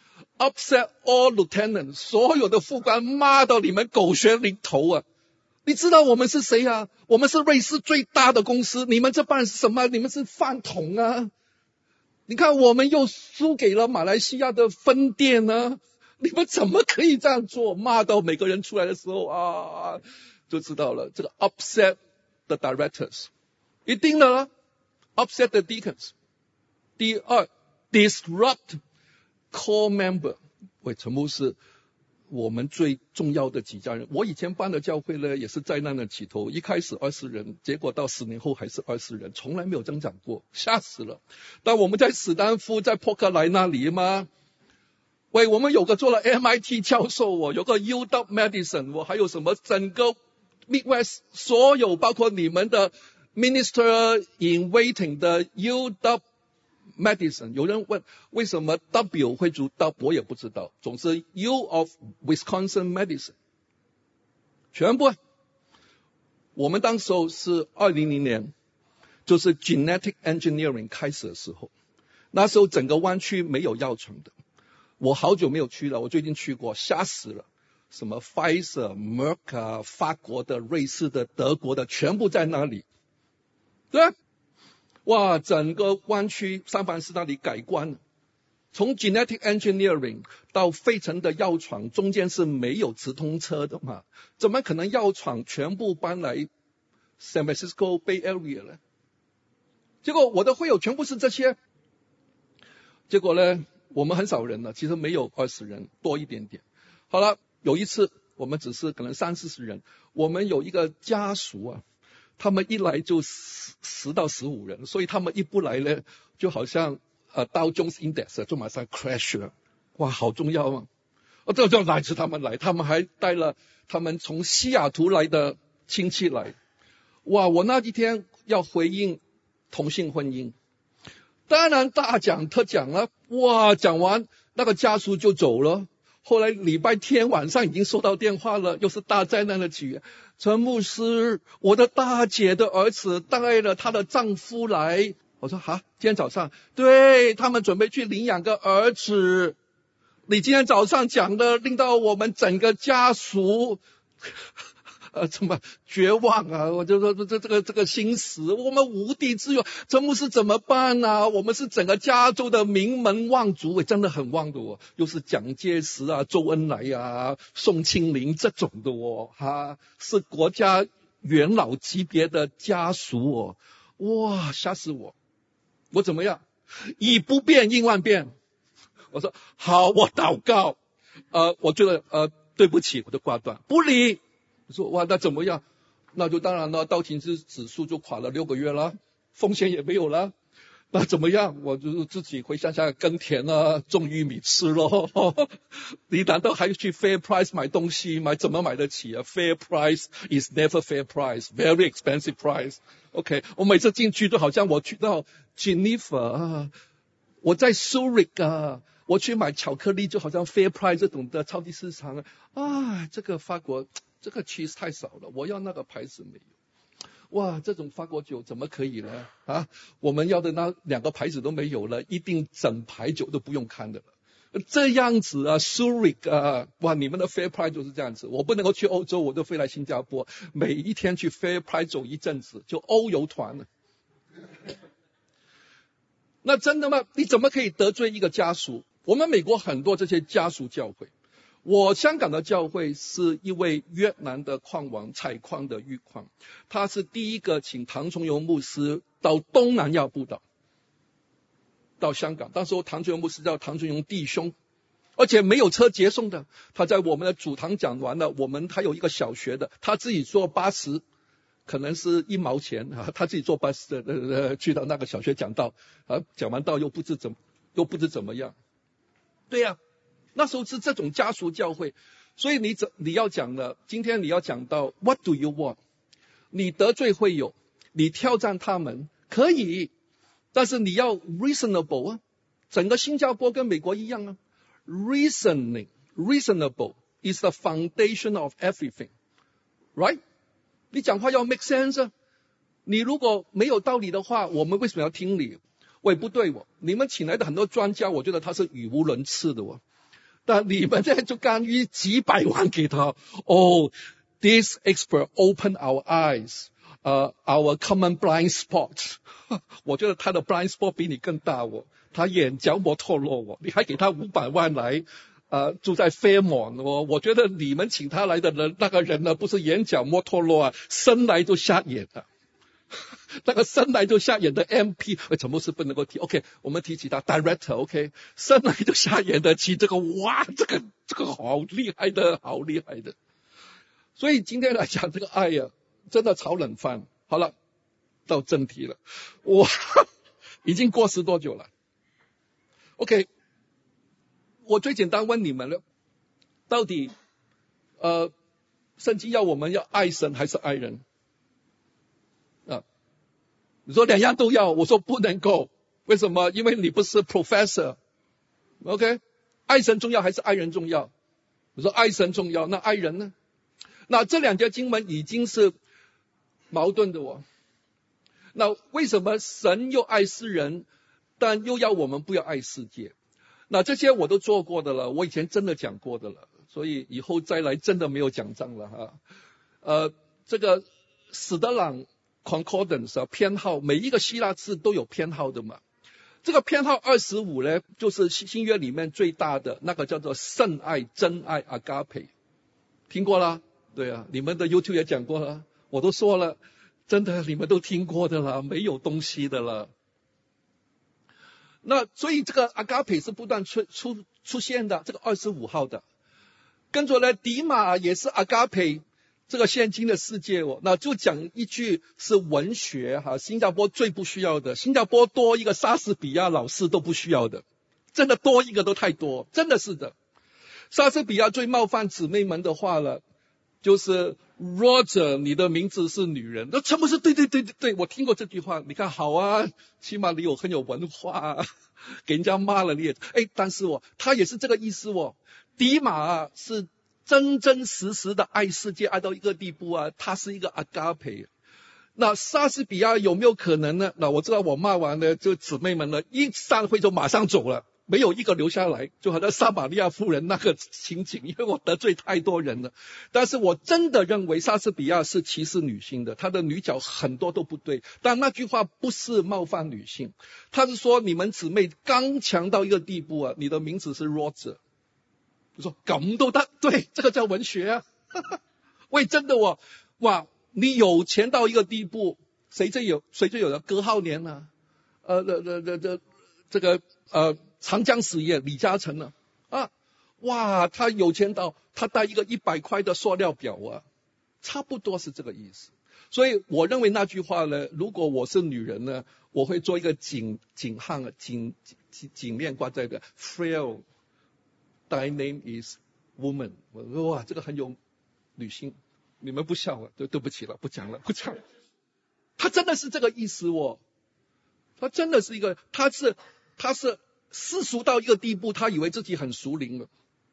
？Upset all lieutenants， 所有的副官骂到你们狗血淋头啊！你知道我们是谁啊？我们是瑞士最大的公司，你们这办是什么？你们是饭桶啊！你看我们又输给了马来西亚的分店啊！你们怎么可以这样做？骂到每个人出来的时候啊，就知道了。这个 upset the directors， 一定的了。 upset the deacons。第二 disrupt core member。喂，陈牧师，我们最重要的几家人，我以前办的教会呢，也是灾难的起头，一开始20人，结果到10年后还是20人，从来没有增长过，吓死了。但我们在史丹福，在波克莱那里吗？喂，我们有个做了 MIT 教授，有个 UW Medicine， 还有什么整个 Midwest 所有包括你们的 Minister in Waiting 的 UW Medicine。 有人问为什么 W 会读 W， 我也不知道，总之 U of Wisconsin Medicine 全部。我们当时候是2000年，就是 Genetic Engineering 开始的时候，那时候整个湾区没有药厂的。我好久没有去了，我最近去过，吓死了。什么 Pfizer、Merck 啊，法国的、瑞士的、德国的，全部在那里。对，哇，整个湾区三藩市那里改观了。从 Genetic Engineering 到费城的药厂，中间是没有直通车的嘛？怎么可能药厂全部搬来 San Francisco Bay Area 呢？结果我的会友全部是这些。结果呢？我们很少人了，其实没有20人，多一点点。好了，有一次我们只是可能30-40人，我们有一个家属啊，他们一来就10到15人，所以他们一不来呢，就好像Dow Jones Index 就马上 crash 了。哇，好重要啊！这就来自他们来，他们还带了他们从西雅图来的亲戚来。哇，我那一天要回应同性婚姻。当然大讲特讲了，哇，讲完那个家属就走了。后来礼拜天晚上已经收到电话了，又是大灾难的起源。陈牧师，我的大姐的儿子带了她的丈夫来。我说哈，今天早上，对，他们准备去领养个儿子。你今天早上讲的令到我们整个家属怎么绝望啊！我就说这个心死，我们无地自容，陈牧师怎么办啊？我们是整个加州的名门望族，真的很旺的哦，又是蒋介石啊、周恩来啊、宋庆龄这种的哦，是国家元老级别的家属哦，哇，吓死我！我怎么样？以不变应万变。我说好，我祷告，我觉得对不起，我就挂断，不理。说哇，那怎么样？那就当然了，道琼斯指数就垮了6个月了，风险也没有了。那怎么样？我就自己回乡下耕田啊，种玉米吃咯。你难道还去 Fair Price 买东西吗？怎么买得起啊 ？Fair Price is never fair price, very expensive price. OK， 我每次进去都好像我去到 Geneva 啊，我在 Zurich 啊，我去买巧克力就好像 Fair Price 这种的超级市场啊，这个法国。这个 cheese 太少了，我要那个牌子没有。哇，这种法国酒怎么可以呢？我们要的那2个牌子都没有了，一定整排酒都不用看的了。这样子啊 ，Zurich 啊，哇，你们的 Fair Price 就是这样子。我不能够去欧洲，我就飞来新加坡，每一天去 Fair Price 走一阵子，就欧游团了。那真的吗？你怎么可以得罪一个家属？我们美国很多这些家属教会。我香港的教会是一位越南的矿王采矿的玉矿，他是第一个请唐崇荣牧师到东南亚布道，到香港。当时唐崇荣牧师叫唐崇荣弟兄，而且没有车接送的。他在我们的主堂讲完了，他有一个小学的，他自己坐巴士，可能是1毛钱他自己坐巴士去到那个小学讲道讲完道又不知怎么样。对呀。那时候是这种家属教会，所以你要讲的，今天你要讲到 What do you want？ 你得罪会友，你挑战他们可以，但是你要 reasonable 啊，整个新加坡跟美国一样啊 ，reasonable is the foundation of everything， right？ 你讲话要 make sense 啊，你如果没有道理的话，我们为什么要听你？喂，不对你们请来的很多专家，我觉得他是语无伦次的但你们这就干预几百万给他。This expert opened our eyes, our common blind spot 。我觉得他的 blind spot 比你更大他眼角膜脱落你还给他500万来住在 Fairmont 我觉得你们请他来的人那个人呢，不是眼角膜脱落生来就瞎眼那个生来就瞎眼的 MP， 怎么是不能够提 ？OK， 我们提起他 Director，OK， 生来就瞎眼的提这个，哇，这个好厉害的，好厉害的。所以今天来讲这个爱呀，真的炒冷饭。好了，到正题了，哇，已经过10多久了 ？OK， 我最简单问你们了，到底圣经要我们要爱神还是爱人？你说2样都要，我说不能够，为什么？因为你不是 professor。OK， 爱神重要还是爱人重要？我说爱神重要，那爱人呢？那这2节经文已经是矛盾的哦。那为什么神又爱世人，但又要我们不要爱世界？那这些我都做过的了，我以前真的讲过的了，所以以后再来真的没有讲章了哈。这个史德朗 Concordance 编号，每一个希腊字都有编号的嘛。这个编号25呢，就是新约里面最大的那个叫做圣爱、真爱 Agape， 听过啦？对啊，你们的 YouTube 也讲过了，我都说了，真的你们都听过的了，没有东西的了。那所以这个 Agape 是不断出现的，这个25号的。跟着呢，迪马也是 Agape。这个现今的世界那就讲一句是文学哈，新加坡最不需要的，新加坡多一个莎士比亚老师都不需要的，真的多一个都太多，真的是的。莎士比亚最冒犯姊妹们的话了，就是 Roger 你的名字是女人，那全部是对，我听过这句话，你看好啊，起码你很有文化给人家骂了你也但是他也是这个意思迪马是真真实实的爱世界，爱到一个地步他是一个 agape。那莎士比亚有没有可能呢？那我知道我骂完了，就姊妹们呢一散会就马上走了，没有一个留下来，就好像撒玛利亚妇人那个情景，因为我得罪太多人了。但是我真的认为莎士比亚是歧视女性的，他的女角很多都不对。但那句话不是冒犯女性，他是说你们姊妹刚强到一个地步你的名字是 Roger。我说咁都得，对，这个叫文学喂，真的哇，你有钱到一个地步，谁最有的？葛浩年啊，这个长江实业李嘉诚哇，他有钱到他带一个100块的塑料表差不多是这个意思。所以我认为那句话呢，如果我是女人呢，我会做一个颈面挂在的 frail。Thy name is woman。 我说哇，这个很有女性，你们不笑对不起了，不讲了。他真的是这个意思他真的是一个，他是世俗到一个地步，他以为自己很熟龄了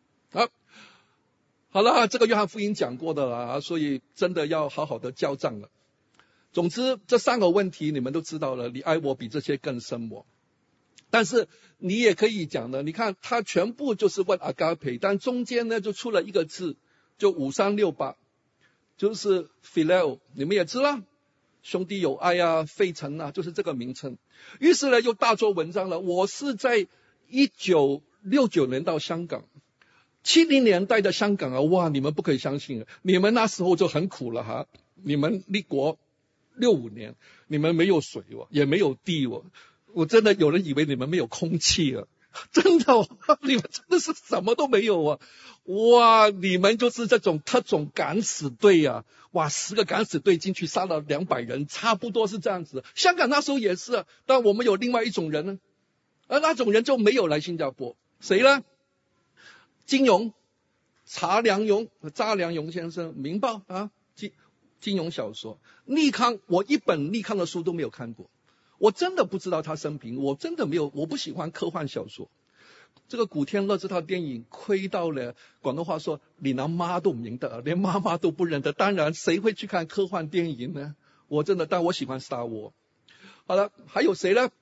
好了，这个约翰福音讲过的啦，所以真的要好好的交账了。总之这3个问题你们都知道了，你爱我比这些更深但是你也可以讲的，你看他全部就是问 agape， 但中间呢就出了一个字，就5368，就是 phileo， 你们也知道，兄弟有爱非诚就是这个名称。于是呢又大做文章了。我是在1969年到香港，70年代的香港哇，你们不可以相信你们那时候就很苦了你们立国65年，你们没有水也没有地我真的有人以为你们没有空气真的你们真的是什么都没有哇，你们就是这种特种敢死队哇，10个敢死队进去杀了200人，差不多是这样子。香港那时候也是但我们有另外一种人呢，而那种人就没有来新加坡。谁呢？金庸，查良镕先生，明报金庸小说。倪匡，我一本倪匡的书都没有看过，我真的不知道他生平，我真的没有，我不喜欢科幻小说。这个古天乐这套电影亏到了，广东话说你连妈都不认得，连妈妈都不认得，当然谁会去看科幻电影呢？我真的，但我喜欢 Star Wars。 好了，还有谁呢？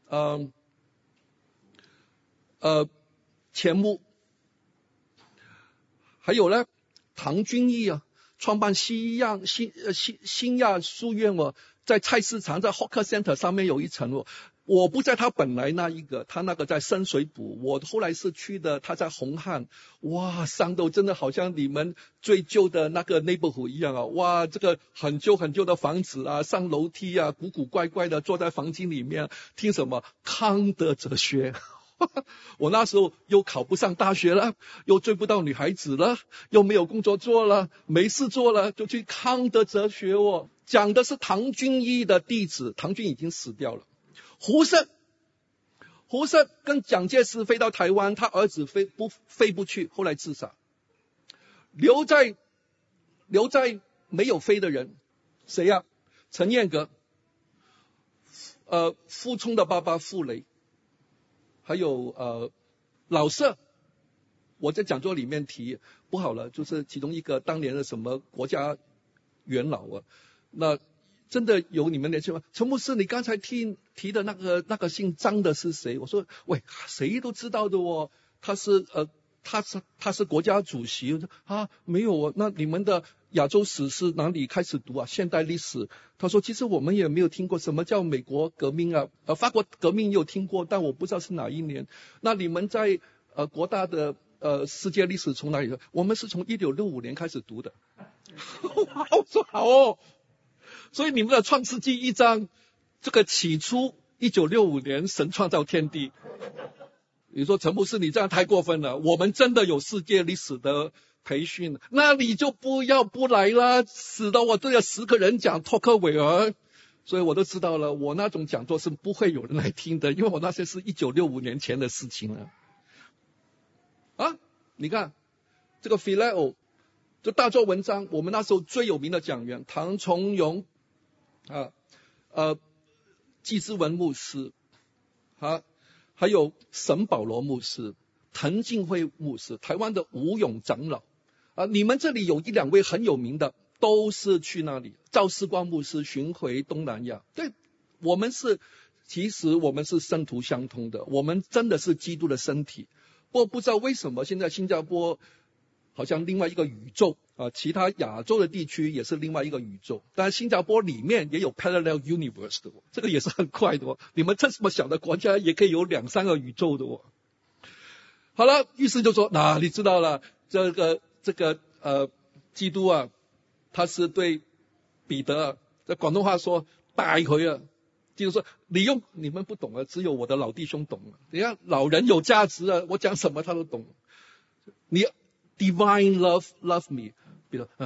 钱穆，还有呢唐君毅创办新亚书院在菜市场在 Hawker Center 上面有一层我不在他本来那一个，他那个在深水埗，我后来是去的，他在红磡。哇，上头真的好像你们最旧的那个 neighborhood 一样啊！哇，这个很旧很旧的房子啊，上楼梯啊，古古怪怪的，坐在房间里面听什么康德哲学。我那时候又考不上大学了，又追不到女孩子了，又没有工作做了，没事做了，就去康德哲学哦。讲的是唐君毅的弟子，唐君已经死掉了。胡适跟蒋介石飞到台湾，他儿子飞不去，后来自杀。留在没有飞的人，谁呀？陈彦革，傅聪的爸爸傅雷，还有老舍。我在讲座里面提不好了，就是其中一个当年的什么国家元老啊，那。真的有你们年轻吗？陈牧师，你刚才提的那个姓张的是谁？我说，喂，谁都知道的哦，他是国家主席。我说啊，没有哦，那你们的亚洲史是哪里开始读啊？现代历史。他说，其实我们也没有听过什么叫美国革命啊，法国革命有听过，但我不知道是哪一年。那你们在国大的世界历史从哪里？我们是从1965年开始读的。我说好哦。所以你们的创世纪1章，这个起初1965年神创造天地。你说陈牧师你这样太过分了，我们真的有世界历史的培训，那你就不来了，使得我对了10个人讲托克维尔。所以我都知道了，我那种讲座是不会有人来听的，因为我那些是1965年前的事情了。啊，你看这个 Phileo 就大做文章，我们那时候最有名的讲员唐崇荣季之文牧师还有沈保罗牧师、滕敬惠牧师、台湾的吴勇长老你们这里有1、2位很有名的，都是去那里。赵世光牧师巡回东南亚。对，其实我们是圣徒相通的，我们真的是基督的身体。不知道为什么现在新加坡好像另外一个宇宙其他亚洲的地区也是另外一个宇宙，当然新加坡里面也有 parallel universe 的这个也是很快的你们这么小的国家也可以有2、3个宇宙的好了，律师就说你知道了，这个基督他是对彼得在广东话说带佢基督说你们不懂只有我的老弟兄懂等下老人有价值我讲什么他都懂。你 divine love me， 比如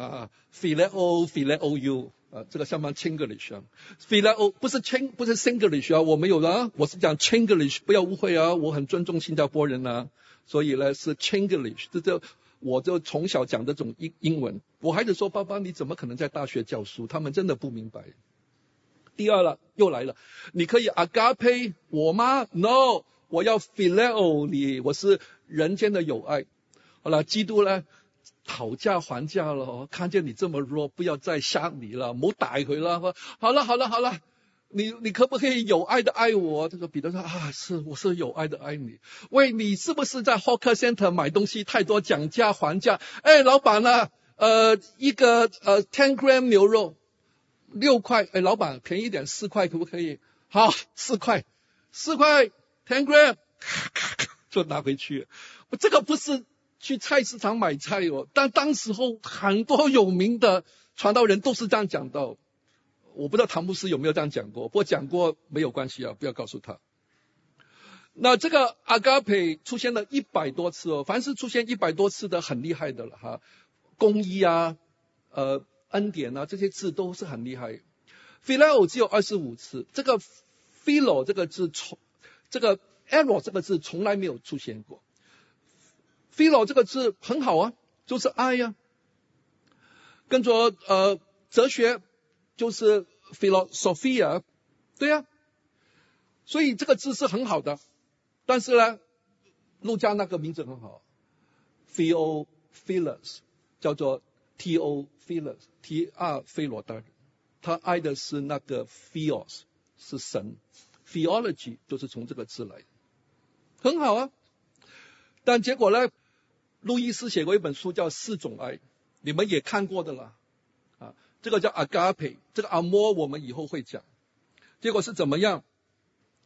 phileo you 这个像蛮 Chinglish phileo 不是 Singlish 我没有我是讲 Chinglish， 不要误会我很尊重新加坡人所以呢是 Chinglish， 我就从小讲这种英文。我孩子说爸爸你怎么可能在大学教书，他们真的不明白。第二了，又来了，你可以 agape 我吗？ No， 我要 phileo 你，我是人间的友爱。好了，基督呢讨价还价了看见你这么弱，不要再吓你了，唔好大佢了。好了，你可不可以有爱的爱我？这个彼得说我是有爱的爱你。喂，你是不是在 Hawker Center 买东西太多讲价还价？老板一个10 gram 牛肉6块，老板便宜一点4块可不可以？好，4块10 gram 就拿回去。这个不是去菜市场买菜但当时候很多有名的传道人都是这样讲到。我不知道唐牧师有没有这样讲过，不过讲过没有关系不要告诉他。那这个 agape 出现了100多次凡是出现100多次的很厉害的了公义恩典这些字都是很厉害。phileo 只有25次，这个 philo 这个字这个 ero 这个字从来没有出现过。philo 这个字很好就是爱跟着哲学就是 philosophia， 对所以这个字是很好的。但是呢，路加那个名字很好 Theophilus 叫做 Theophilus T.R. 菲罗大人，他爱的是那个 Theos 是神， Theology 就是从这个字来的，很好但结果呢，路易斯写过一本书叫4种爱，你们也看过的了这个叫 agape， 这个 amor 我们以后会讲。结果是怎么样？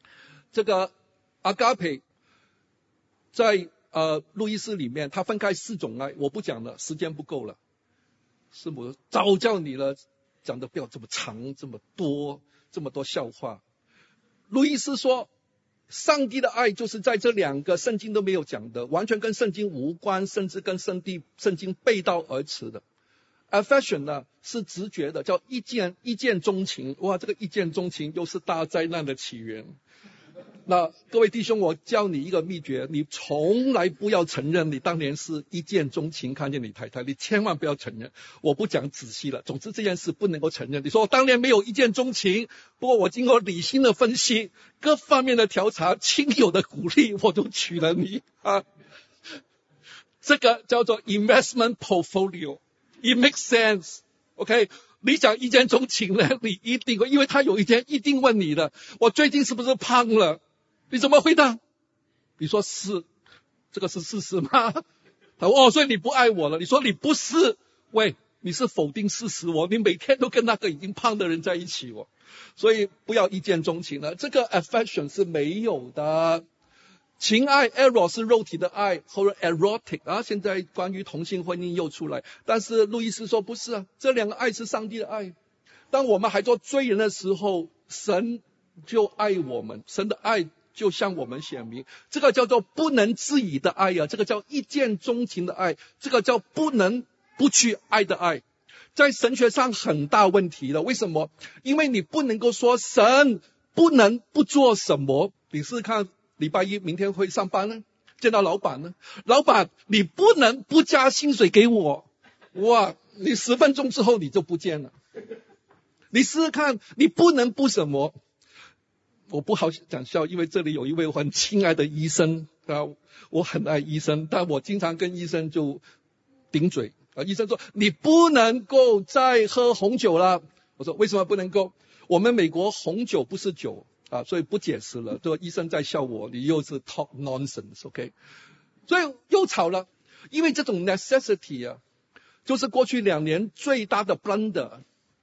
这个agape在路易斯里面，他分开4种爱，我不讲了，时间不够了。师母早教你了，讲的不要这么长，这么多笑话。路易斯说，上帝的爱就是在这2个圣经都没有讲的，完全跟圣经无关，甚至跟圣经背道而驰的。affection 呢是直觉的，叫一见钟情。哇，这个一见钟情又是大灾难的起源。那各位弟兄，我教你一个秘诀，你从来不要承认你当年是一见钟情看见你太太，你千万不要承认。我不讲仔细了，总之这件事不能够承认。你说我当年没有一见钟情，不过我经过理性的分析，各方面的调查，亲友的鼓励，我就娶了你啊。这个叫做 investment portfolio， it makes sense。 OK， 你讲一见钟情呢，你一定会，因为他有一天一定问你的，我最近是不是胖了？你怎么回答？你说是，这个是事实吗？他说所以你不爱我了。你说你不是，喂，你是否定事实哦，你每天都跟那个已经胖的人在一起哦。所以不要一见钟情了，这个 affection 是没有的。情爱 eros 是肉体的爱，或者 erotic 啊，现在关于同性婚姻又出来，但是路易斯说不是啊，这2个爱是上帝的爱。当我们还做罪人的时候，神就爱我们，神的爱就向我们显明，这个叫做不能自已的爱啊，这个叫一见钟情的爱，这个叫不能不去爱的爱。在神学上很大问题的，为什么？因为你不能够说神不能不做什么。你试试看，礼拜一明天会上班呢，见到老板呢，老板你不能不加薪水给我，哇，你10分钟之后你就不见了。你试试看，你不能不什么。我不好讲笑，因为这里有一位很亲爱的医生啊，我很爱医生，但我经常跟医生就顶嘴啊。医生说你不能够再喝红酒了，我说为什么不能够？我们美国红酒不是酒啊，所以不解释了。这医生在笑我，你又是 talk nonsense，OK？ 所以又吵了，因为这种 necessity 啊，就是过去2年最大的 blunder，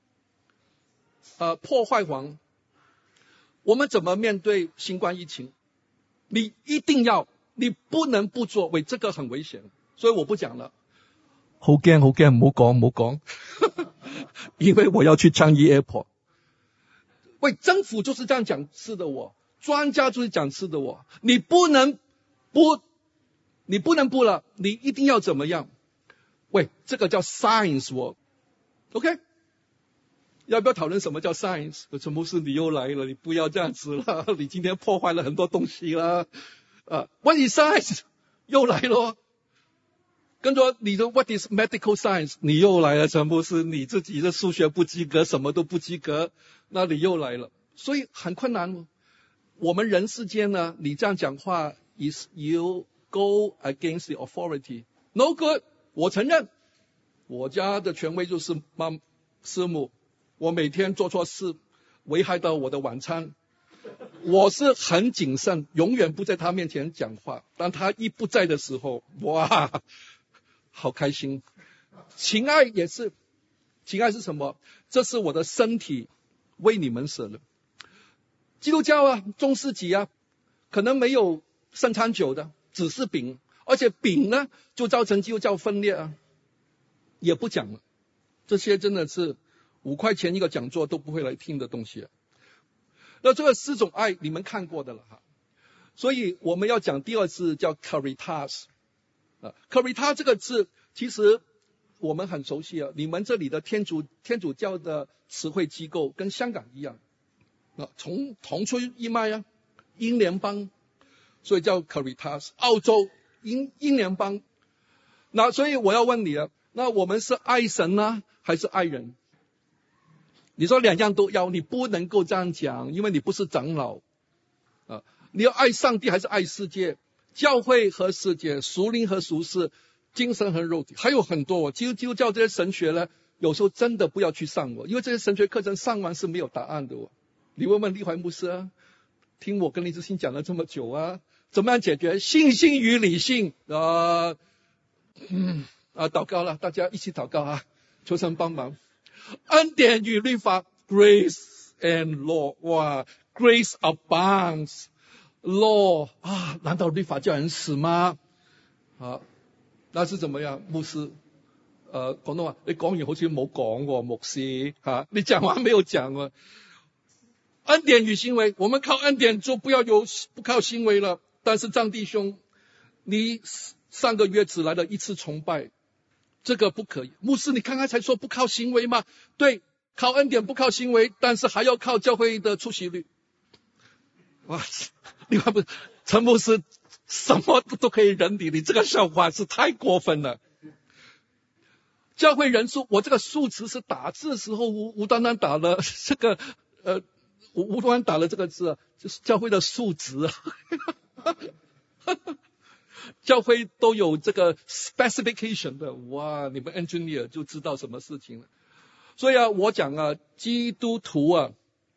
破坏王。我们怎么面对新冠疫情？你一定要，你不能不做，喂，这个很危险，所以我不讲了。好驚，唔好講，因為我要去樟宜 Airport。喂，政府就是這樣講是的我，專家就是講是的我，你不能不了，你一定要怎麼樣？喂，這個叫 science work， OK？要不要討論什麼叫 science？ 陳牧師你又來了，你不要這樣子了，你今天破壞了很多東西了。What is science？ 又來了。跟着你的 What is medical science？ 你又來了，陳牧師，你自己的數學不及格，什麼都不及格，那你又來了，所以很困難哦。我們人世間呢，你這樣講話 is you go against the authority， no good。我承認，我家的權威就是師母。我每天做錯事，危害到我的晚餐，我是很謹慎，永遠不在他面前講話。當他一不在的時候，哇，好開心。情愛也是，情愛是什麼？這是我的身體為你們捨了。基督教啊，中世紀啊，可能沒有聖餐酒的，只是餅，而且餅呢就造成基督教分裂啊，也不講了。這些真的是5塊錢一個講座都不會來聽的東西。那這個4種愛你們看過的了哈，所以我們要講第2字叫 caritas。caritas 這個字其實我們很熟悉啊，你們這裡的天主教的詞彙機構跟香港一樣，從同出一脈啊，英聯邦，所以叫 caritas。澳洲英聯邦。那所以我要問你啊，那我們是愛神呢，還是愛人？你說2樣都要，你不能夠這樣講，因為你不是長老啊。你要愛上帝還是愛世界？教會和世界，屬靈和屬世，精神和肉體，還有很多。基督教這些神學呢，有時候真的不要去上因為這些神學課程上完是沒有答案的你問問立懷牧師啊，聽我跟李志新講了這麼久啊，怎麼樣解決信心與理性禱告了，大家一起禱告啊，求神幫忙。恩典與律法 ，Grace and Law， 哇 ，Grace abounds， law 啊，难道律法叫人死吗？啊，那是怎么样？牧师，廣東話，你講完好似冇講喎，牧師啊，你講完沒有講啊？恩典與行為，我們靠恩典就不靠行為了。但是張弟兄，你上個月只來了一次崇拜，這個不可以。牧師，你剛才才說不靠行為嗎？對，靠恩典不靠行為，但是還要靠教會的出席率。哇，另外不，陳牧師什麼都可以忍你這個笑話是太過分了。教會人數，我這個數詞是打字的時候無端端打了這個無端打了這個字，就是教會的數值。教會都有這個 specification 的，哇，你們 engineer 就知道什麼事情了。所以啊，我講啊，基督徒啊，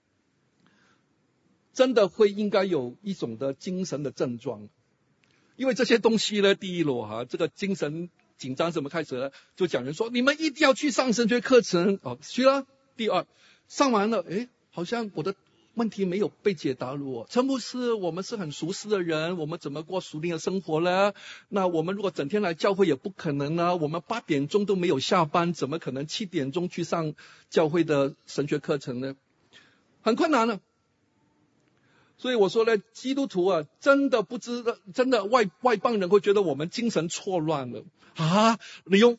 真的會應該有一種的精神的症狀，因為這些東西呢，第一咯哈，這個精神緊張怎麼開始呢？就講人說你們一定要去上神學課程，去了。第二，上完了，好像我的問題沒有被解答了。陳牧師，我們是很熟識的人，我們怎麼過屬靈的生活呢？那我們如果整天來教會也不可能呢，我們8點鐘都沒有下班，怎麼可能7點鐘去上教會的神學課程呢？很困難了。所以我說呢，基督徒啊，真的不知道，真的外邦人會覺得我們精神錯亂了啊！你用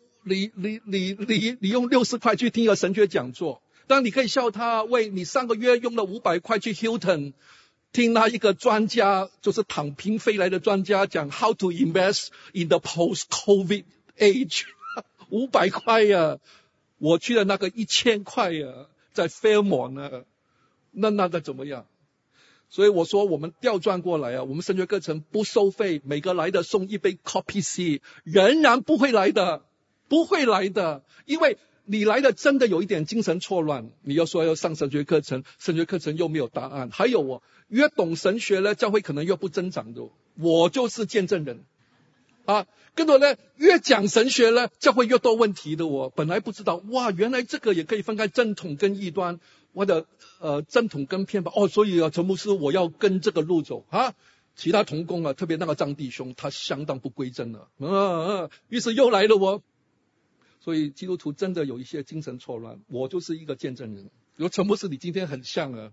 60塊去聽一個神學講座，當然你可以笑他，喂，你上個月用了500塊去 Hilton 聽那一個專家，就是躺平飛來的專家講 How to invest in the post-COVID age，500塊呀，我去了那個1000塊呀，在 Fairmont 啊，那怎麼樣？所以我說我們調轉過來啊，我們神學課程不收費，每個來的送一杯 Coffee C， 仍然不會來的，因為你來的真的有一點精神錯亂，你要說要上神學課程，神學課程又沒有答案。還有越懂神學呢，教會可能越不增長的，我就是見證人啊。跟着呢，越講神學呢，教會越多問題的，我本來不知道，哇，原來這個也可以分開正統跟異端，或者正統跟偏頗。所以陳牧師我要跟這個路走啊。其他同工啊，特別那個張弟兄，他相當不歸正了，於是又來了我。所以基督徒真的有一些精神錯亂，我就是一個見證人。有陳牧師你今天很像啊。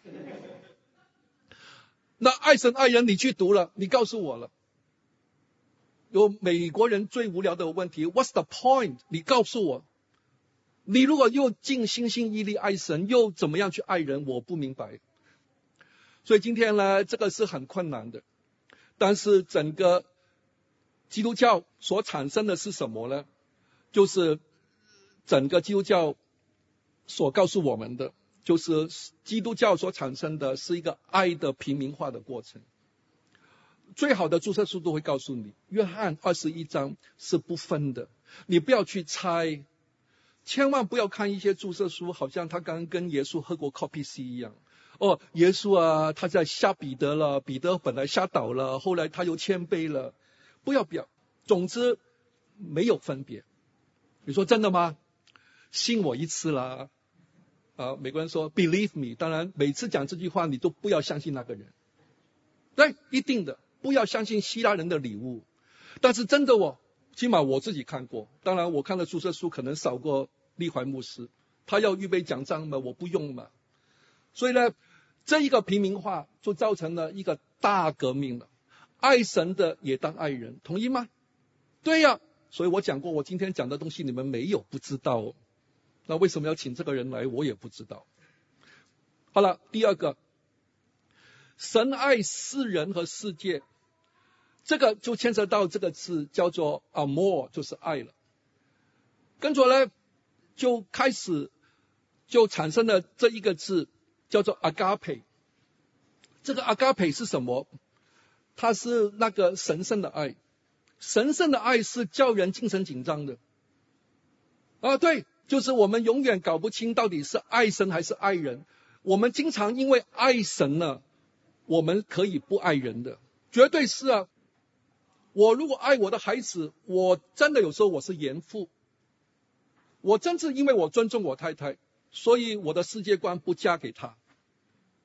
那愛神愛人你去讀了，你告訴我了。有美國人最無聊的問題 What's the point？ 你告訴我，你如果又盡心心意力愛神，又怎麼樣去愛人？我不明白。所以今天呢，這個是很困難的。但是整個基督教所產生的是什麼呢？就是整個基督教所告訴我們的，就是基督教所產生的是一個愛的平民化的過程。最好的註冊書都會告訴你，約翰21章是不分的，你不要去猜，千萬不要看一些註冊書，好像他剛剛跟耶穌喝過 Coffee C 一樣。耶穌啊，他在嚇彼得了，彼得本來嚇倒了，後來他又謙卑了。不要，總之沒有分別。你說真的嗎？信我一次啦。美國人說 believe me， 當然每次講這句話你都不要相信那個人。對，一定的。不要相信希臘人的禮物，但是真的起碼我自己看過，當然我看的註冊書可能少過立懷牧師，他要預備講章嘛，我不用嘛。所以呢，這一個平民化就造成了一個大革命了。愛神的也當愛人，同意嗎？對呀，所以我講過，我今天講的東西你們沒有不知道，那為什麼要請這個人來，我也不知道。好了，第二個，神愛世人和世界，這個就牽扯到這個字叫做 amor， 就是愛了。跟着呢，就開始就產生了這一個字叫做 agape。這個 agape 是什麼？它是那個神聖的愛。神聖的愛是叫人精神緊張的。對，就是我們永遠搞不清到底是愛神還是愛人。我們經常因為愛神呢，我們可以不愛人的，絕對是啊。我如果愛我的孩子，我真的有時候我是嚴父，我真是因為我尊重我太太，所以我的世界觀不嫁給他。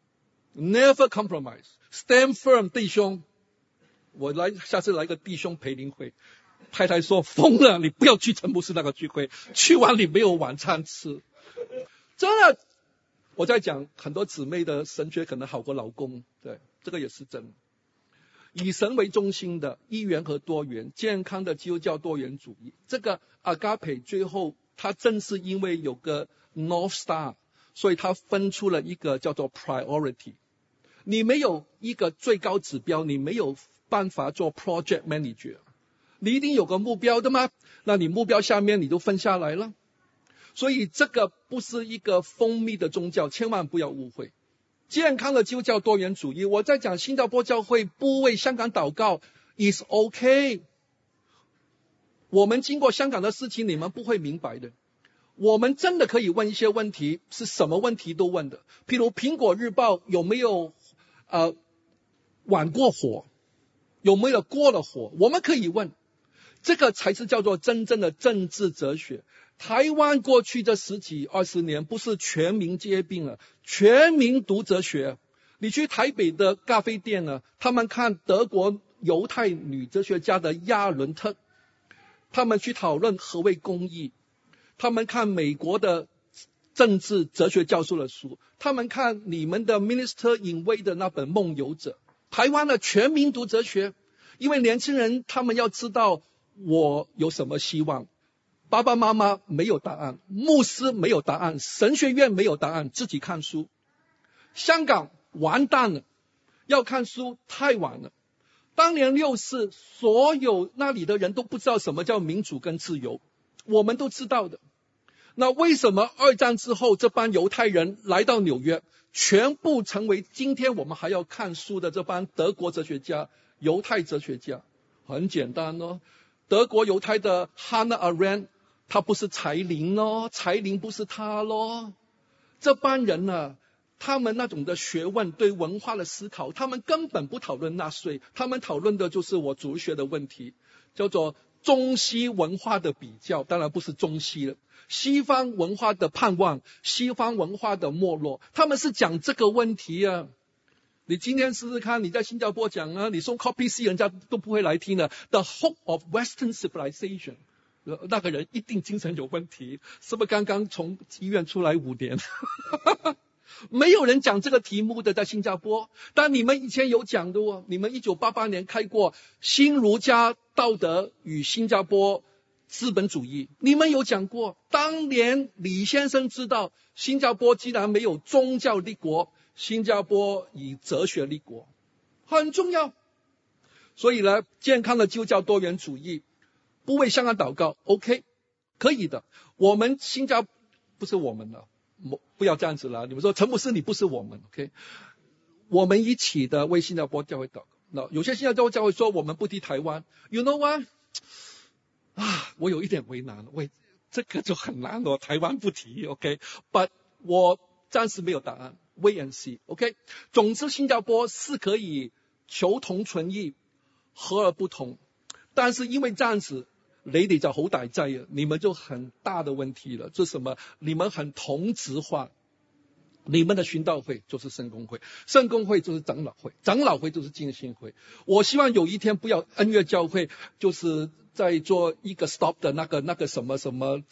Never compromise. Stand firm, 弟兄。下次来个弟兄培灵会。太太说疯了，你不要去陈牧师那个聚会，去完你没有晚餐吃。真的，我在讲很多姊妹的神学可能好过老公，对，这个也是真的。以神为中心的一元和多元，健康的基督教多元主义，这个 agape 最后它正是因为有个 North Star， 所以它分出了一个叫做 priority。你没有一个最高指标，你没有办法做 project manager。你一定有个目标的吗？那你目标下面你都分下来了。所以这个不是一个封闭的宗教，千万不要误会。健康的基督教多元主义，我在讲新加坡教会不为香港祷告 is okay。 我们经过香港的事情你们不会明白的。我们真的可以问一些问题，是什么问题都问的。譬如苹果日报有没有玩过火，有没有过了火，我们可以问。这个才是叫做真正的政治哲学。台湾过去这10几20年不是全民皆兵了，全民读哲学。你去台北的咖啡店呢，他们看德国犹太女哲学家的亚伦特，他们去讨论何谓公义，他们看美国的政治哲学教授的书，他们看你们的 Minister in Way 的那本梦游者。台湾的全民读哲学，因为年轻人他们要知道我有什么希望。爸爸妈妈没有答案，牧师没有答案，神学院没有答案，自己看书。香港完蛋了，要看书太晚了。当年64，所有那里的人都不知道什么叫民主跟自由，我们都知道的。那为什么2战之后这帮犹太人来到纽约，全部成为今天我们还要看书的这帮德国哲学家、犹太哲学家？很简单哦，德国犹太的 Hannah Arendt， 他不是柴玲咯，柴玲不是他咯。这帮人呢，他们那种的学问对文化的思考，他们根本不讨论纳粹，他们讨论的就是我主学的问题，叫做中西文化的比较，当然不是中西了，西方文化的盼望，西方文化的没落，他们是讲这个问题啊。你今天试试看，你在新加坡讲啊，你送 copy C 人家都不会来听的。The hope of Western civilization， 那个人一定精神有问题，是不是刚刚从医院出来5年？没有人讲这个题目的在新加坡，但你们以前有讲的哦。你们1988年开过新儒家道德与新加坡资本主义，你们有讲过。当年李先生知道新加坡既然没有宗教立国，新加坡以哲学立国，很重要。所以呢，健康的基督教多元主义，不为香港祷告 OK， 可以的。我们新加坡不是我们了，不要这样子了。你们说陈牧师你不是我们 OK， 我们一起的为新加坡教会祷告。那有些新加坡教会说我们不提台湾 ，You know what？ 我有一点为难，这个就很难了，台湾不提 OK，But 我暂时没有答案。Wait and see， OK。总之，新加坡是可以求同存異，和而不同。但是因為這樣子，你哋就好大劑啊，你們就很大的問題了。這什麼？你們很同質化。你們的殉道會就是聖公會，聖公會就是長老會，長老會就是浸信會。我希望有一天不要恩樂教會，就是在做一個 stop 的那個什麼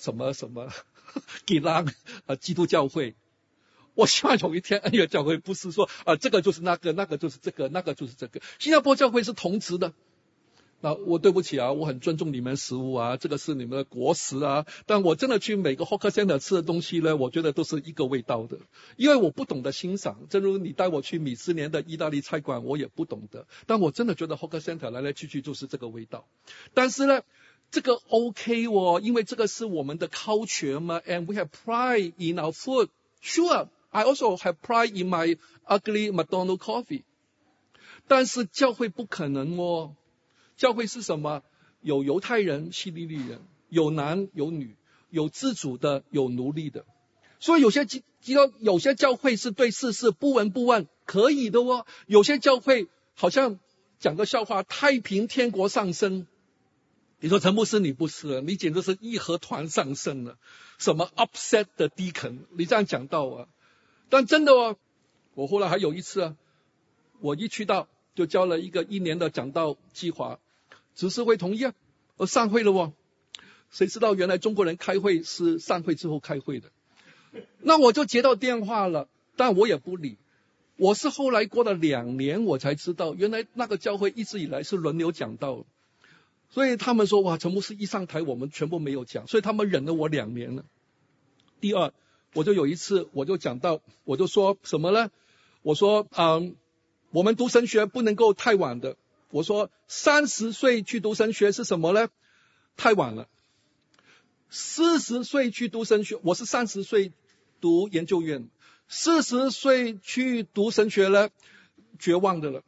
給拉基督教會。我希望有一天恩樂教會不是說這個就是那個，那個就是這個，那個就是這個。新加坡教會是同質的。那我對不起啊，我很尊重你們食物啊，這個是你們的國食啊，但我真的去每個 hawker center 吃的東西呢，我覺得都是一個味道的，因為我不懂得欣賞。正如你帶我去米芝蓮的意大利菜館，我也不懂得，但我真的覺得 hawker center 來來去去就是這個味道。但是呢，這個 OK 哦，因為這個是我們的 culture 嘛 ，and we have pride in our food. Sure, I also have pride in my ugly McDonald's coffee. 但是教會不可能哦。教會是什麼？有猶太人、希利尼人，有男有女，有自主的，有奴隸的。所以有些教會是對世事不聞不問，可以的哦。有些教會好像講個笑話，太平天國上升。你說陳牧師你不是，你簡直是義和團上升了，什麼 upset 的 deacon， 你這樣講到啊。但真的哦， 我后来还有一次我一去到就交了一个1年的讲道计划，执事会同意我散会了谁知道原来中国人开会是散会之后开会的。那我就接到电话了，但我也不理。我是后来过了2年我才知道，原来那个教会一直以来是轮流讲道，所以他们说哇，陈牧师一上台我们全部没有讲，所以他们忍了我2年了。第二，我就有一次我就讲到，我就说什么呢？我说我们读神学不能够太晚的。我说30岁去读神学是什么呢？太晚了。40岁去读神学，我是30岁读研究院，40岁去读神学了，绝望的了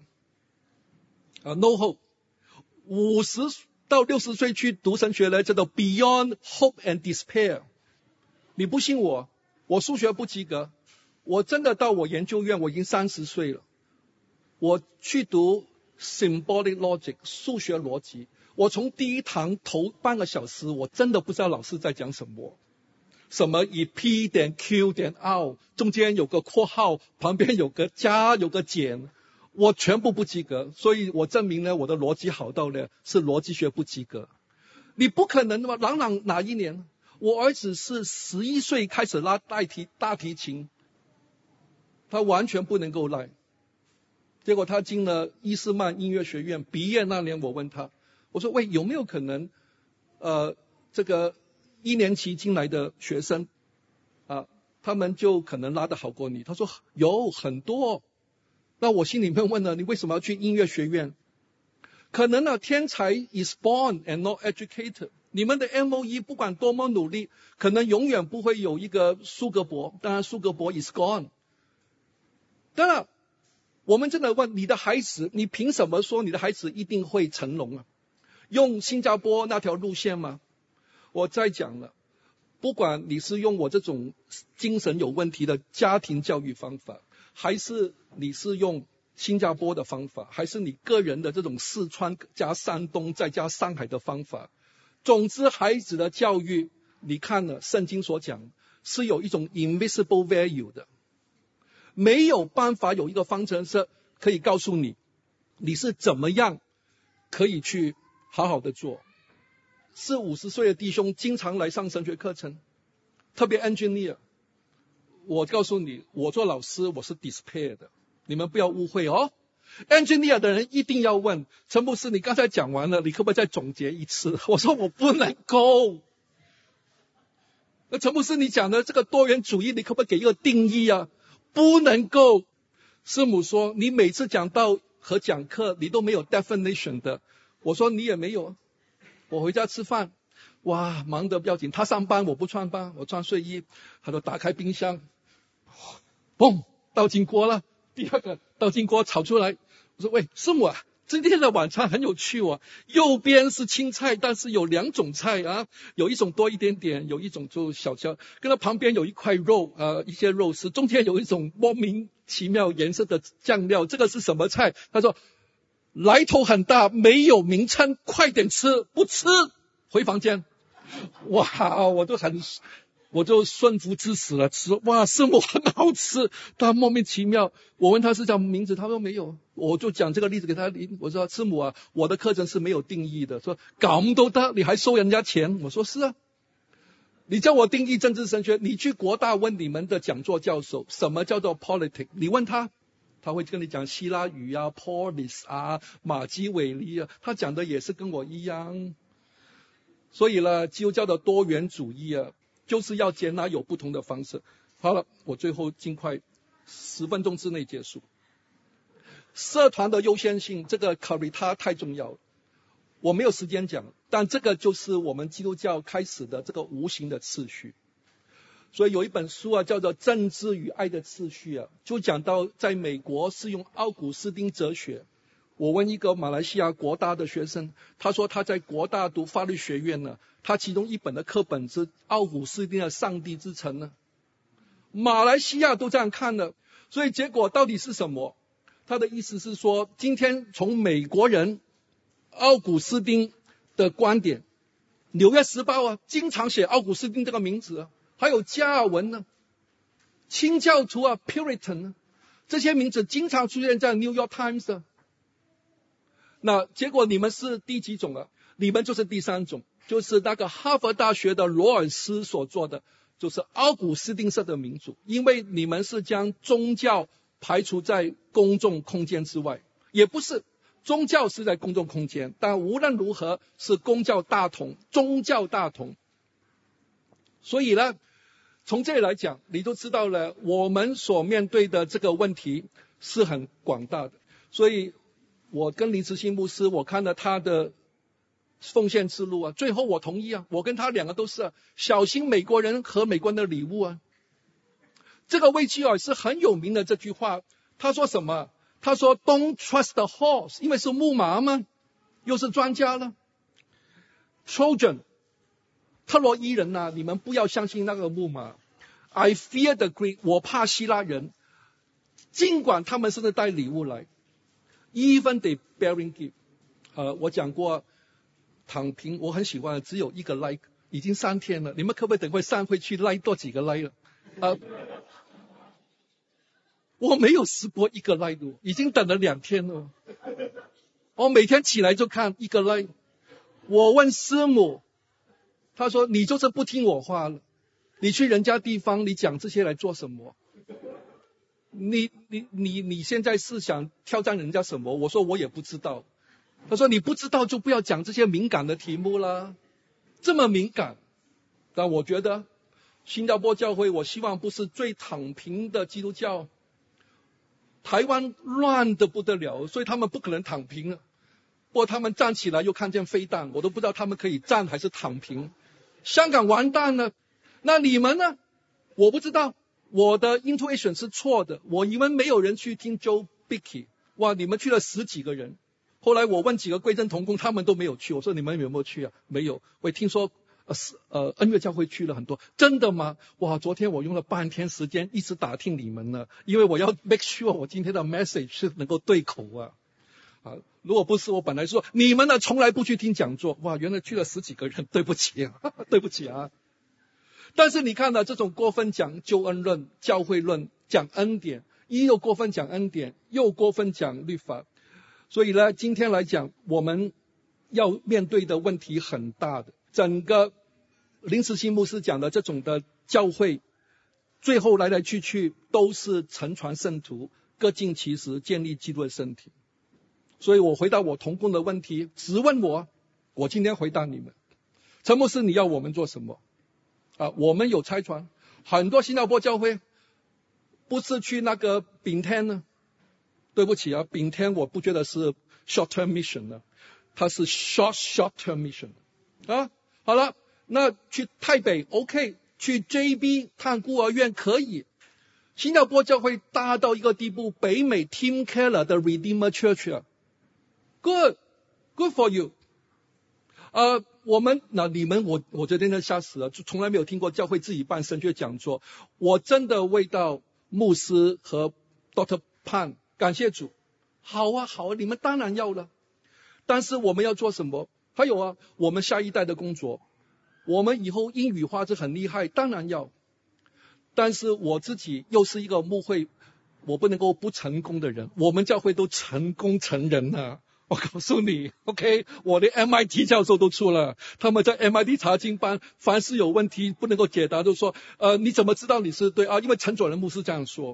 ，no hope。50到60岁去读神学了，叫做 beyond hope and despair。你不信我数学不及格，我真的到我研究院，我已经30岁了，我去读 symbolic logic 数学逻辑，我从第一堂头半个小时，我真的不知道老师在讲什么。什么以 P 点 Q 点 R 中间有个括号，旁边有个加有个减，我全部不及格。所以我证明呢，我的逻辑好到呢是逻辑学不及格。你不可能的嘛，朗朗哪一年？我儿子是11岁开始拉大提琴，他完全不能够拉。结果他进了伊斯曼音乐学院，毕业那年我问他，我说喂，有没有可能这个1年级进来的学生他们就可能拉得好过你？他说有很多。那我心里面问了，你为什么要去音乐学院？可能呢，天才 is born and not educated。你们的 MOE 不管多么努力，可能永远不会有一个苏格伯。当然苏格伯 is gone。当然我们真的问你的孩子，你凭什么说你的孩子一定会成龙用新加坡那条路线吗？我再讲了，不管你是用我这种精神有问题的家庭教育方法，还是你是用新加坡的方法，还是你个人的这种四川加山东再加上海的方法，总之孩子的教育，你看了圣经所讲是有一种 invisible value 的，没有办法有一个方程式可以告诉你你是怎么样可以去好好的做。40-50岁的弟兄经常来上神学课程，特别 engineer。我告诉你，我做老师我是 despair 的，你们不要误会engineer 的人一定要问陈牧师，你刚才讲完了，你可不可以再总结一次？我说我不能够。那陈牧师你讲的这个多元主义，你可不可以给一个定义不能够。师母说你每次讲道和讲课你都没有 definition 的。我说你也没有。我回家吃饭，哇，忙得不要紧。他上班我不穿班，我穿睡衣。他说打开冰箱，嘣，倒进锅了。第二个倒进锅炒出来。我说喂，师母今天的晚餐很有趣右边是青菜，但是有2种菜有一种多一点点，有一种就小小，跟它旁边有一块肉一些肉丝，中间有一种莫名其妙颜色的酱料，这个是什么菜？他说来头很大，没有名称，快点吃，不吃回房间。哇，我就顺服之死了，吃，哇，师母很好吃，他莫名其妙。我问他是叫名字，他说没有。我就讲这个例子给他，我说师母我的课程是没有定义的。说咁都得，你还收人家钱？我说是你叫我定义政治神学，你去国大问你们的讲座教授什么叫做 politics， 你问他会跟你讲希腊语polis 马基韦利他讲的也是跟我一样。所以呢，基督教的多元主义就是要接纳有不同的方式。好了，我最后尽快10分钟之内结束。社团的优先性，这个考虑它太重要了，我没有时间讲，但这个就是我们基督教开始的这个无形的次序。所以有一本书叫做《政治与爱的次序》就讲到在美国是用奥古斯丁哲学。我问一个马来西亚国大的学生，他说他在国大读法律学院呢，他其中一本的课本是奥古斯丁的上帝之城呢。马来西亚都这样看了，所以结果到底是什么？他的意思是说，今天从美国人奥古斯丁的观点，纽约时报经常写奥古斯丁这个名字还有加尔文呢，清教徒Puritan 这些名字经常出现在 New York Times 的。那结果你们是第几种啊？你们就是第三种，就是那个哈佛大学的罗尔斯所做的，就是奥古斯丁式的民主，因为你们是将宗教排除在公众空间之外，也不是，宗教是在公众空间，但无论如何是宗教大同。所以呢，从这里来讲，你都知道了，我们所面对的这个问题是很广大的。所以我跟林慈信牧师，我看了他的奉献之路啊，最后我同意啊，我跟他两个都是小心美国人和美国人的礼物啊。这个魏基尔是很有名的这句话，他说什么？他说 Don't trust the horse， 因为是木马嘛，又是专家了。Trojan， 特洛伊人啊，你们不要相信那个木马。I fear the Greek， 我怕希腊人，尽管他们甚至带礼物来 ，even they bearing gift。我讲过躺平，我很喜欢，只有一个 like， 已经3天了，你们可不可以等会散会去 like 多几个 like 了？我没有试过一个 like， 已经等了2天了。我每天起来就看一个 like。我问师母，他说你就是不听我话了，你去人家地方，你讲这些来做什么？你现在是想挑战人家什么？我说我也不知道。他说你不知道就不要讲这些敏感的题目啦，这么敏感。但我觉得新加坡教会，我希望不是最躺平的基督教。台湾乱得不得了，所以他们不可能躺平了。不过他们站起来又看见飞弹，我都不知道他们可以站还是躺平。香港完蛋了，那你们呢？我不知道，我的 intuition 是错的，我以为没有人去听 Joe Bickey， 哇，你们去了10几个人。后来我问几个归正同工，他们都没有去。我说你们有没有去啊？没有。我也听说恩乐教会去了很多。真的吗？哇，昨天我用了半天时间一直打听你们呢，因为我要 make sure 我今天的 message 是能够对口啊。如果不是，我本来说你们呢从来不去听讲座，哇，原来去了10几个人，对不起啊，对不起啊。但是你看到这种过分讲救恩论、教会论、讲恩典，又过分讲恩典，又过分讲律法。所以呢，今天来讲，我们要面对的问题很大的。整个林慈信牧师讲的这种的教会，最后来来去去都是承传圣徒，各尽其职，建立基督的身体。所以我回答我同工的问题，只问我今天回答你们。陈牧师，你要我们做什么？我们有差传，很多新加坡教会不是去那个丙天呢。对不起啊，丙天我不觉得是 short term mission 呢，它是 short term mission 啊。好了，那去台北 OK， 去 JB 看孤儿院可以。新加坡教会大到一个地步，北美 Tim Keller 的 Redeemer Church 啊 ，good for you。我们那你们我觉得真的吓死了，就从来没有听过教会自己办神学讲座。我真的为到牧师和 Dr. Pan。感谢主，好啊，你们当然要了。但是我们要做什么？还有啊，我们下一代的工作，我们以后英语化是很厉害，当然要。但是我自己又是一个牧会，我不能够不成功的人。我们教会都成功成人了，我告诉你 ，OK， 我的 MIT 教授都出了，他们在 MIT 查经班，凡是有问题不能够解答，就说你怎么知道你是对啊？因为陈佐仁牧师这样说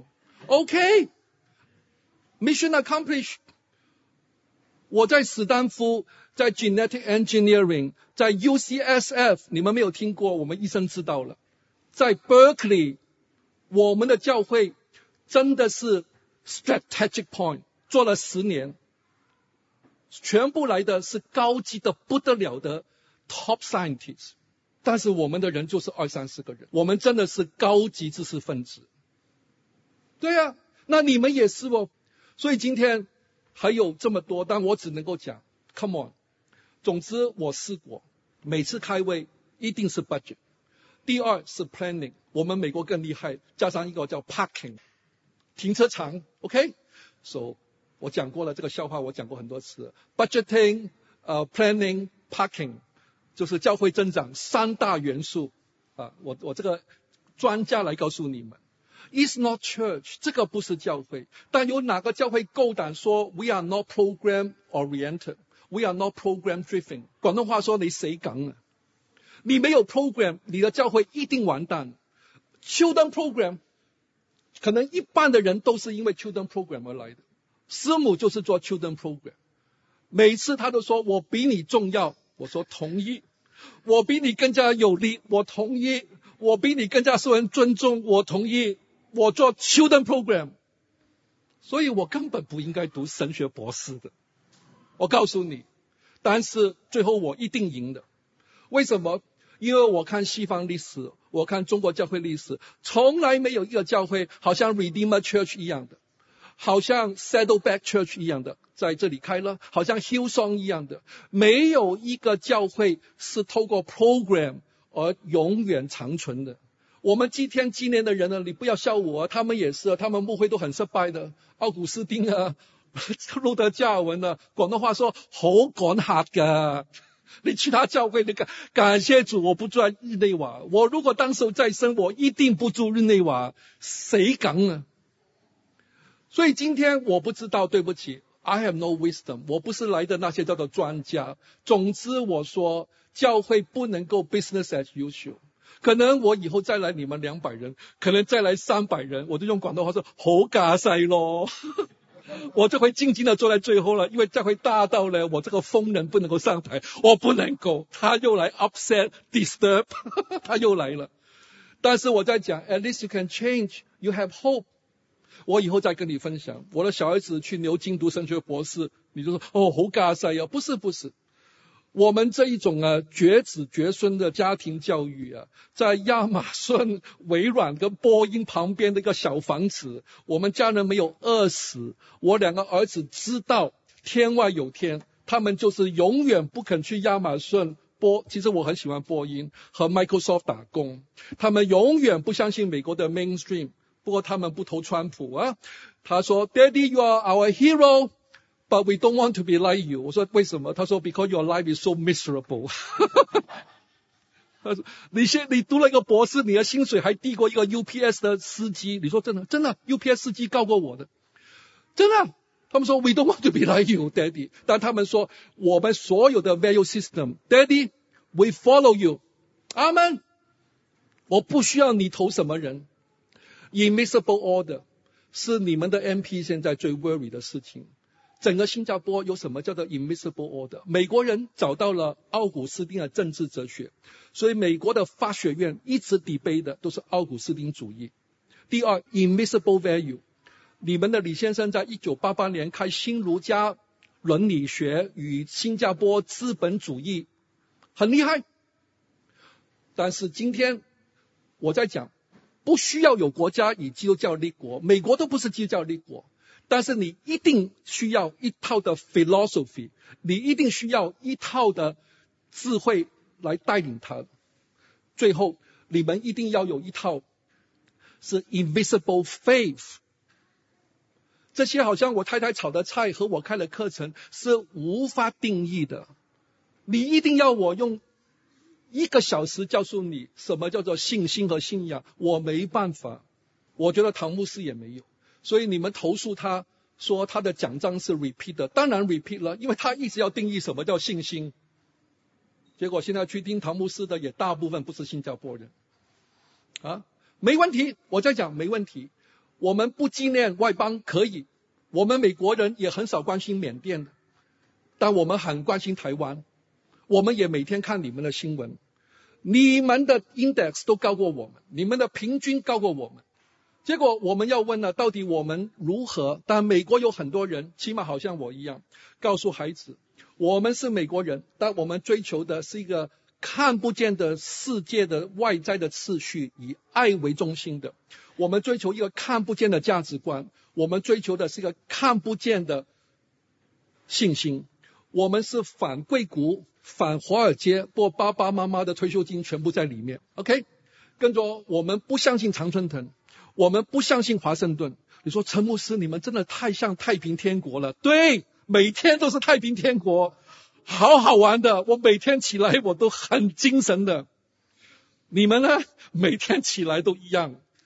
，OK。Mission accomplished。 我在史丹福，在 Genetic Engineering， 在 UCSF， 你们没有听过，我们医生知道了。在 Berkeley， 我们的教会真的是 strategic point， 做了10年，全部来的是高级的不得了的 top scientists， 但是我们的人就是2-3-4个人，我们真的是高级知识分子。对啊，那你们也是哦。所以今天还有这么多，但我只能够讲 come on。 总之我试过，每次开会一定是 budget， 第二是 planning， 我们美国更厉害，加上一个叫 parking， 停车场 OK。 So 我讲过了，这个笑话我讲过很多次， budgeting planning parking 就是教会增长3大元素我这个专家来告诉你们。 It's not church， 这个不是教会。但有哪个教会够胆说 We are not program oriented， We are not program driven？ 广东话说你谁敢啊？你没有 program， 你的教会一定完蛋。Children program， 可能一半的人都是因为 Children program 而来的。师母就是做 Children program， 每次他都说我比你重要，我说同意。我比你更加有力，我同意。我比你更加受人尊重，我同意。我做 Children program， 所以我根本不应该读神学博士的。我告诉你，但是最后我一定赢的。为什么？因为我看西方历史，我看中国教会历史，从来没有一个教会好像 Redeemer Church 一样的，好像 Saddleback Church 一样的在这里开了，好像 Hillsong 一样的，没有一个教会是透过 program 而永远长存的。我们今天纪念的人呢，你不要笑我，他们也是，他们牧会都很失败的，奥古斯丁啊，路德加尔文啊，广东话说好趕客㗎。你去他教会，你感谢主，我不住在日内瓦。我如果当时再生，我一定不住日内瓦，谁敢啊？所以今天我不知道，对不起 ，I have no wisdom， 我不是来的那些叫做专家。总之我说，教会不能够 business as usual。可能我以后再来你们200人，可能再来300人，我就用广东话说好架勢咯。我就会静静的坐在最后了，因为教会大到了我这个疯人不能够上台，我不能够，他又来 upset disturb 他又来了。但是我在讲 at least you can change, you have hope。 我以后再跟你分享，我的小孩子去牛津读神学博士，你就说哦好架勢啊，不是我们这一种绝子绝孙的家庭教育啊，在亚马逊、微软跟波音旁边的一个小房子，我们家人没有饿死。我2个儿子知道天外有天，他们就是永远不肯去亚马逊、其实我很喜欢波音和 Microsoft 打工，他们永远不相信美国的 mainstream， 不过他们不投川普啊。他说 Daddy you are our hero，But we don't want to be like you。 我说为什么？他说 Because your life is so miserable 他说你读了一个博士，你的薪水还低过一个 UPS 的司机。你说真的 UPS 司机高过我的，真的。他们说 We don't want to be like you Daddy， 但他们说我们所有的 value system Daddy we follow you。 阿们。我不需要你投什么人。 Immiscible order 是你们的 MP 现在最 worry 的事情。整个新加坡有什么叫做 immiscible order？ 美国人找到了奥古斯丁的政治哲学，所以美国的法学院一直debate的都是奥古斯丁主义。第二 immiscible value， 你们的李先生在1988年开新儒家伦理学与新加坡资本主义，很厉害。但是今天我在讲，不需要有国家以基督教立国，美国都不是基督教立国。但是你一定需要一套的 philosophy， 你一定需要一套的智慧来带领它。最后你们一定要有一套是 invisible faith。 这些好像我太太炒的菜和我开的课程是无法定义的，你一定要我用1个小时告诉你什么叫做信心和信仰，我没办法。我觉得唐牧师也没有。所以你们投诉他说他的讲章是 repeat 的，当然 repeat 了，因为他一直要定义什么叫信心。结果现在去听唐牧师的也大部分不是新加坡人啊，没问题，我在讲没问题。我们不纪念外邦可以，我们美国人也很少关心缅甸的，但我们很关心台湾，我们也每天看你们的新闻，你们的 index 都高过我们，你们的平均高过我们。结果我们要问了，到底我们如何？但美国有很多人，起码好像我一样，告诉孩子，我们是美国人，但我们追求的是一个看不见的世界的外在的秩序，以爱为中心的。我们追求一个看不见的价值观，我们追求的是一个看不见的信心。我们是反硅谷、反华尔街，不过爸爸妈妈的退休金全部在里面。OK， 跟着我们不相信常春藤。我们不相信华盛顿。你说陈牧师，你们真的太像太平天国了。对，每天都是太平天国，好好玩的，我每天起来我都很精神的。你们呢，每天起来都一样。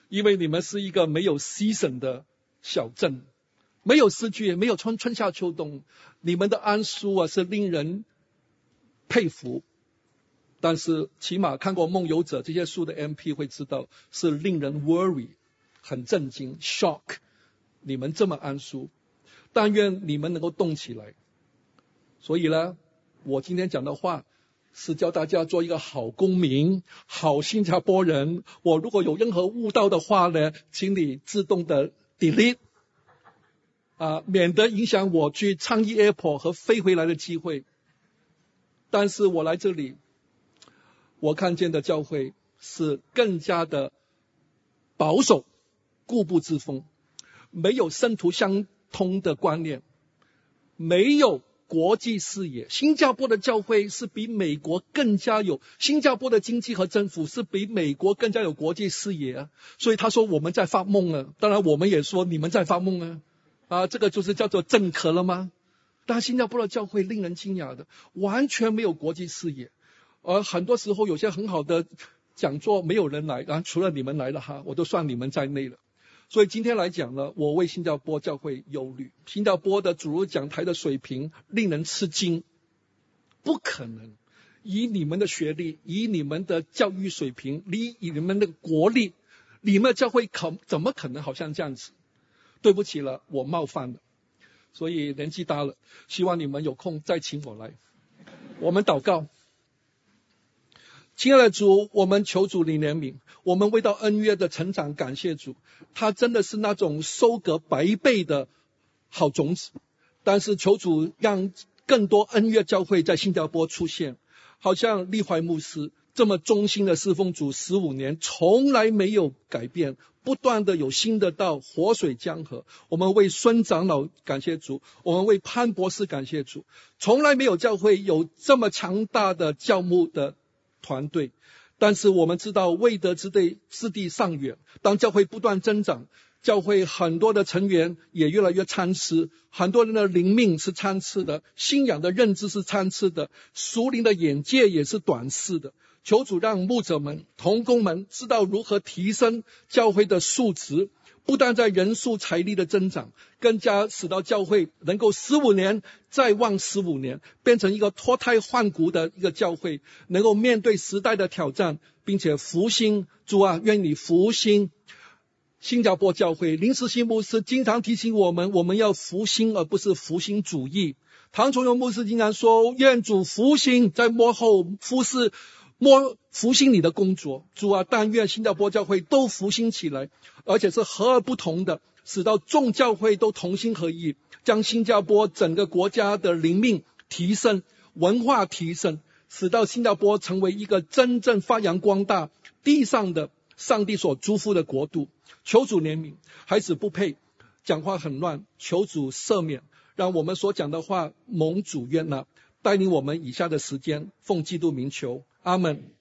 因为你们是一个没有season的小镇，没有四季，没有春夏秋冬，你们的安舒啊是令人佩服。但是起码看过《梦游者》这些书的 MP 会知道，是令人 worry， 很震惊 shock， 你们这么安舒，但愿你们能够动起来。所以呢，我今天讲的话是教大家做一个好公民，好新加坡人。我如果有任何误导的话呢，请你自动的 delete，免得影响我去倡议 airport 和飞回来的机会。但是我来这里，我看见的教会是更加的保守，固步自封，没有圣徒相通的观念，没有国际视野。新加坡的教会是比美国更加有，新加坡的经济和政府是比美国更加有国际视野啊。所以他说我们在发梦啊，当然我们也说你们在发梦啊，这个就是叫做政客了吗？但新加坡的教会令人惊讶的，完全没有国际视野。而很多时候有些很好的讲座没有人来，然后除了你们来了我都算你们在内了。所以今天来讲呢，我为新加坡教会忧虑。新加坡的主日讲台的水平令人吃惊，不可能以你们的学历，以你们的教育水平，以你们的国力，你们的教会怎么可能好像这样子？对不起了，我冒犯了。所以年纪大了，希望你们有空再请我来。我们祷告。亲爱的主，我们求主你怜悯，我们为到恩约的成长感谢主，他真的是那种收割100倍的好种子。但是求主让更多恩约教会在新加坡出现，好像立怀牧师这么忠心的侍奉主15年，从来没有改变，不断的有新的道，活水江河。我们为孙长老感谢主，我们为潘博士感谢主，从来没有教会有这么强大的教牧的团队。但是我们知道未得之地尚远，当教会不断增长，教会很多的成员也越来越参差，很多人的灵命是参差的，信仰的认知是参差的，属灵的眼界也是短视的。求主让牧者们、同工们知道如何提升教会的素质，不但在人数财力的增长，更加使到教会能够15年再望15年，变成一个脱胎换骨的一个教会，能够面对时代的挑战，并且复兴。主啊，愿你复兴新加坡教会。林时兴牧师经常提醒我们，我们要复兴而不是复兴主义。唐崇荣牧师经常说，愿主复兴，在幕后复兴你的工作。主啊，但愿新加坡教会都复兴起来，而且是和而不同的，使到众教会都同心合意，将新加坡整个国家的灵命提升，文化提升，使到新加坡成为一个真正发扬光大地上的上帝所祝福的国度。求主怜悯，孩子不配，讲话很乱，求主赦免，让我们所讲的话蒙主悦纳，带领我们以下的时间，奉基督名求，阿们。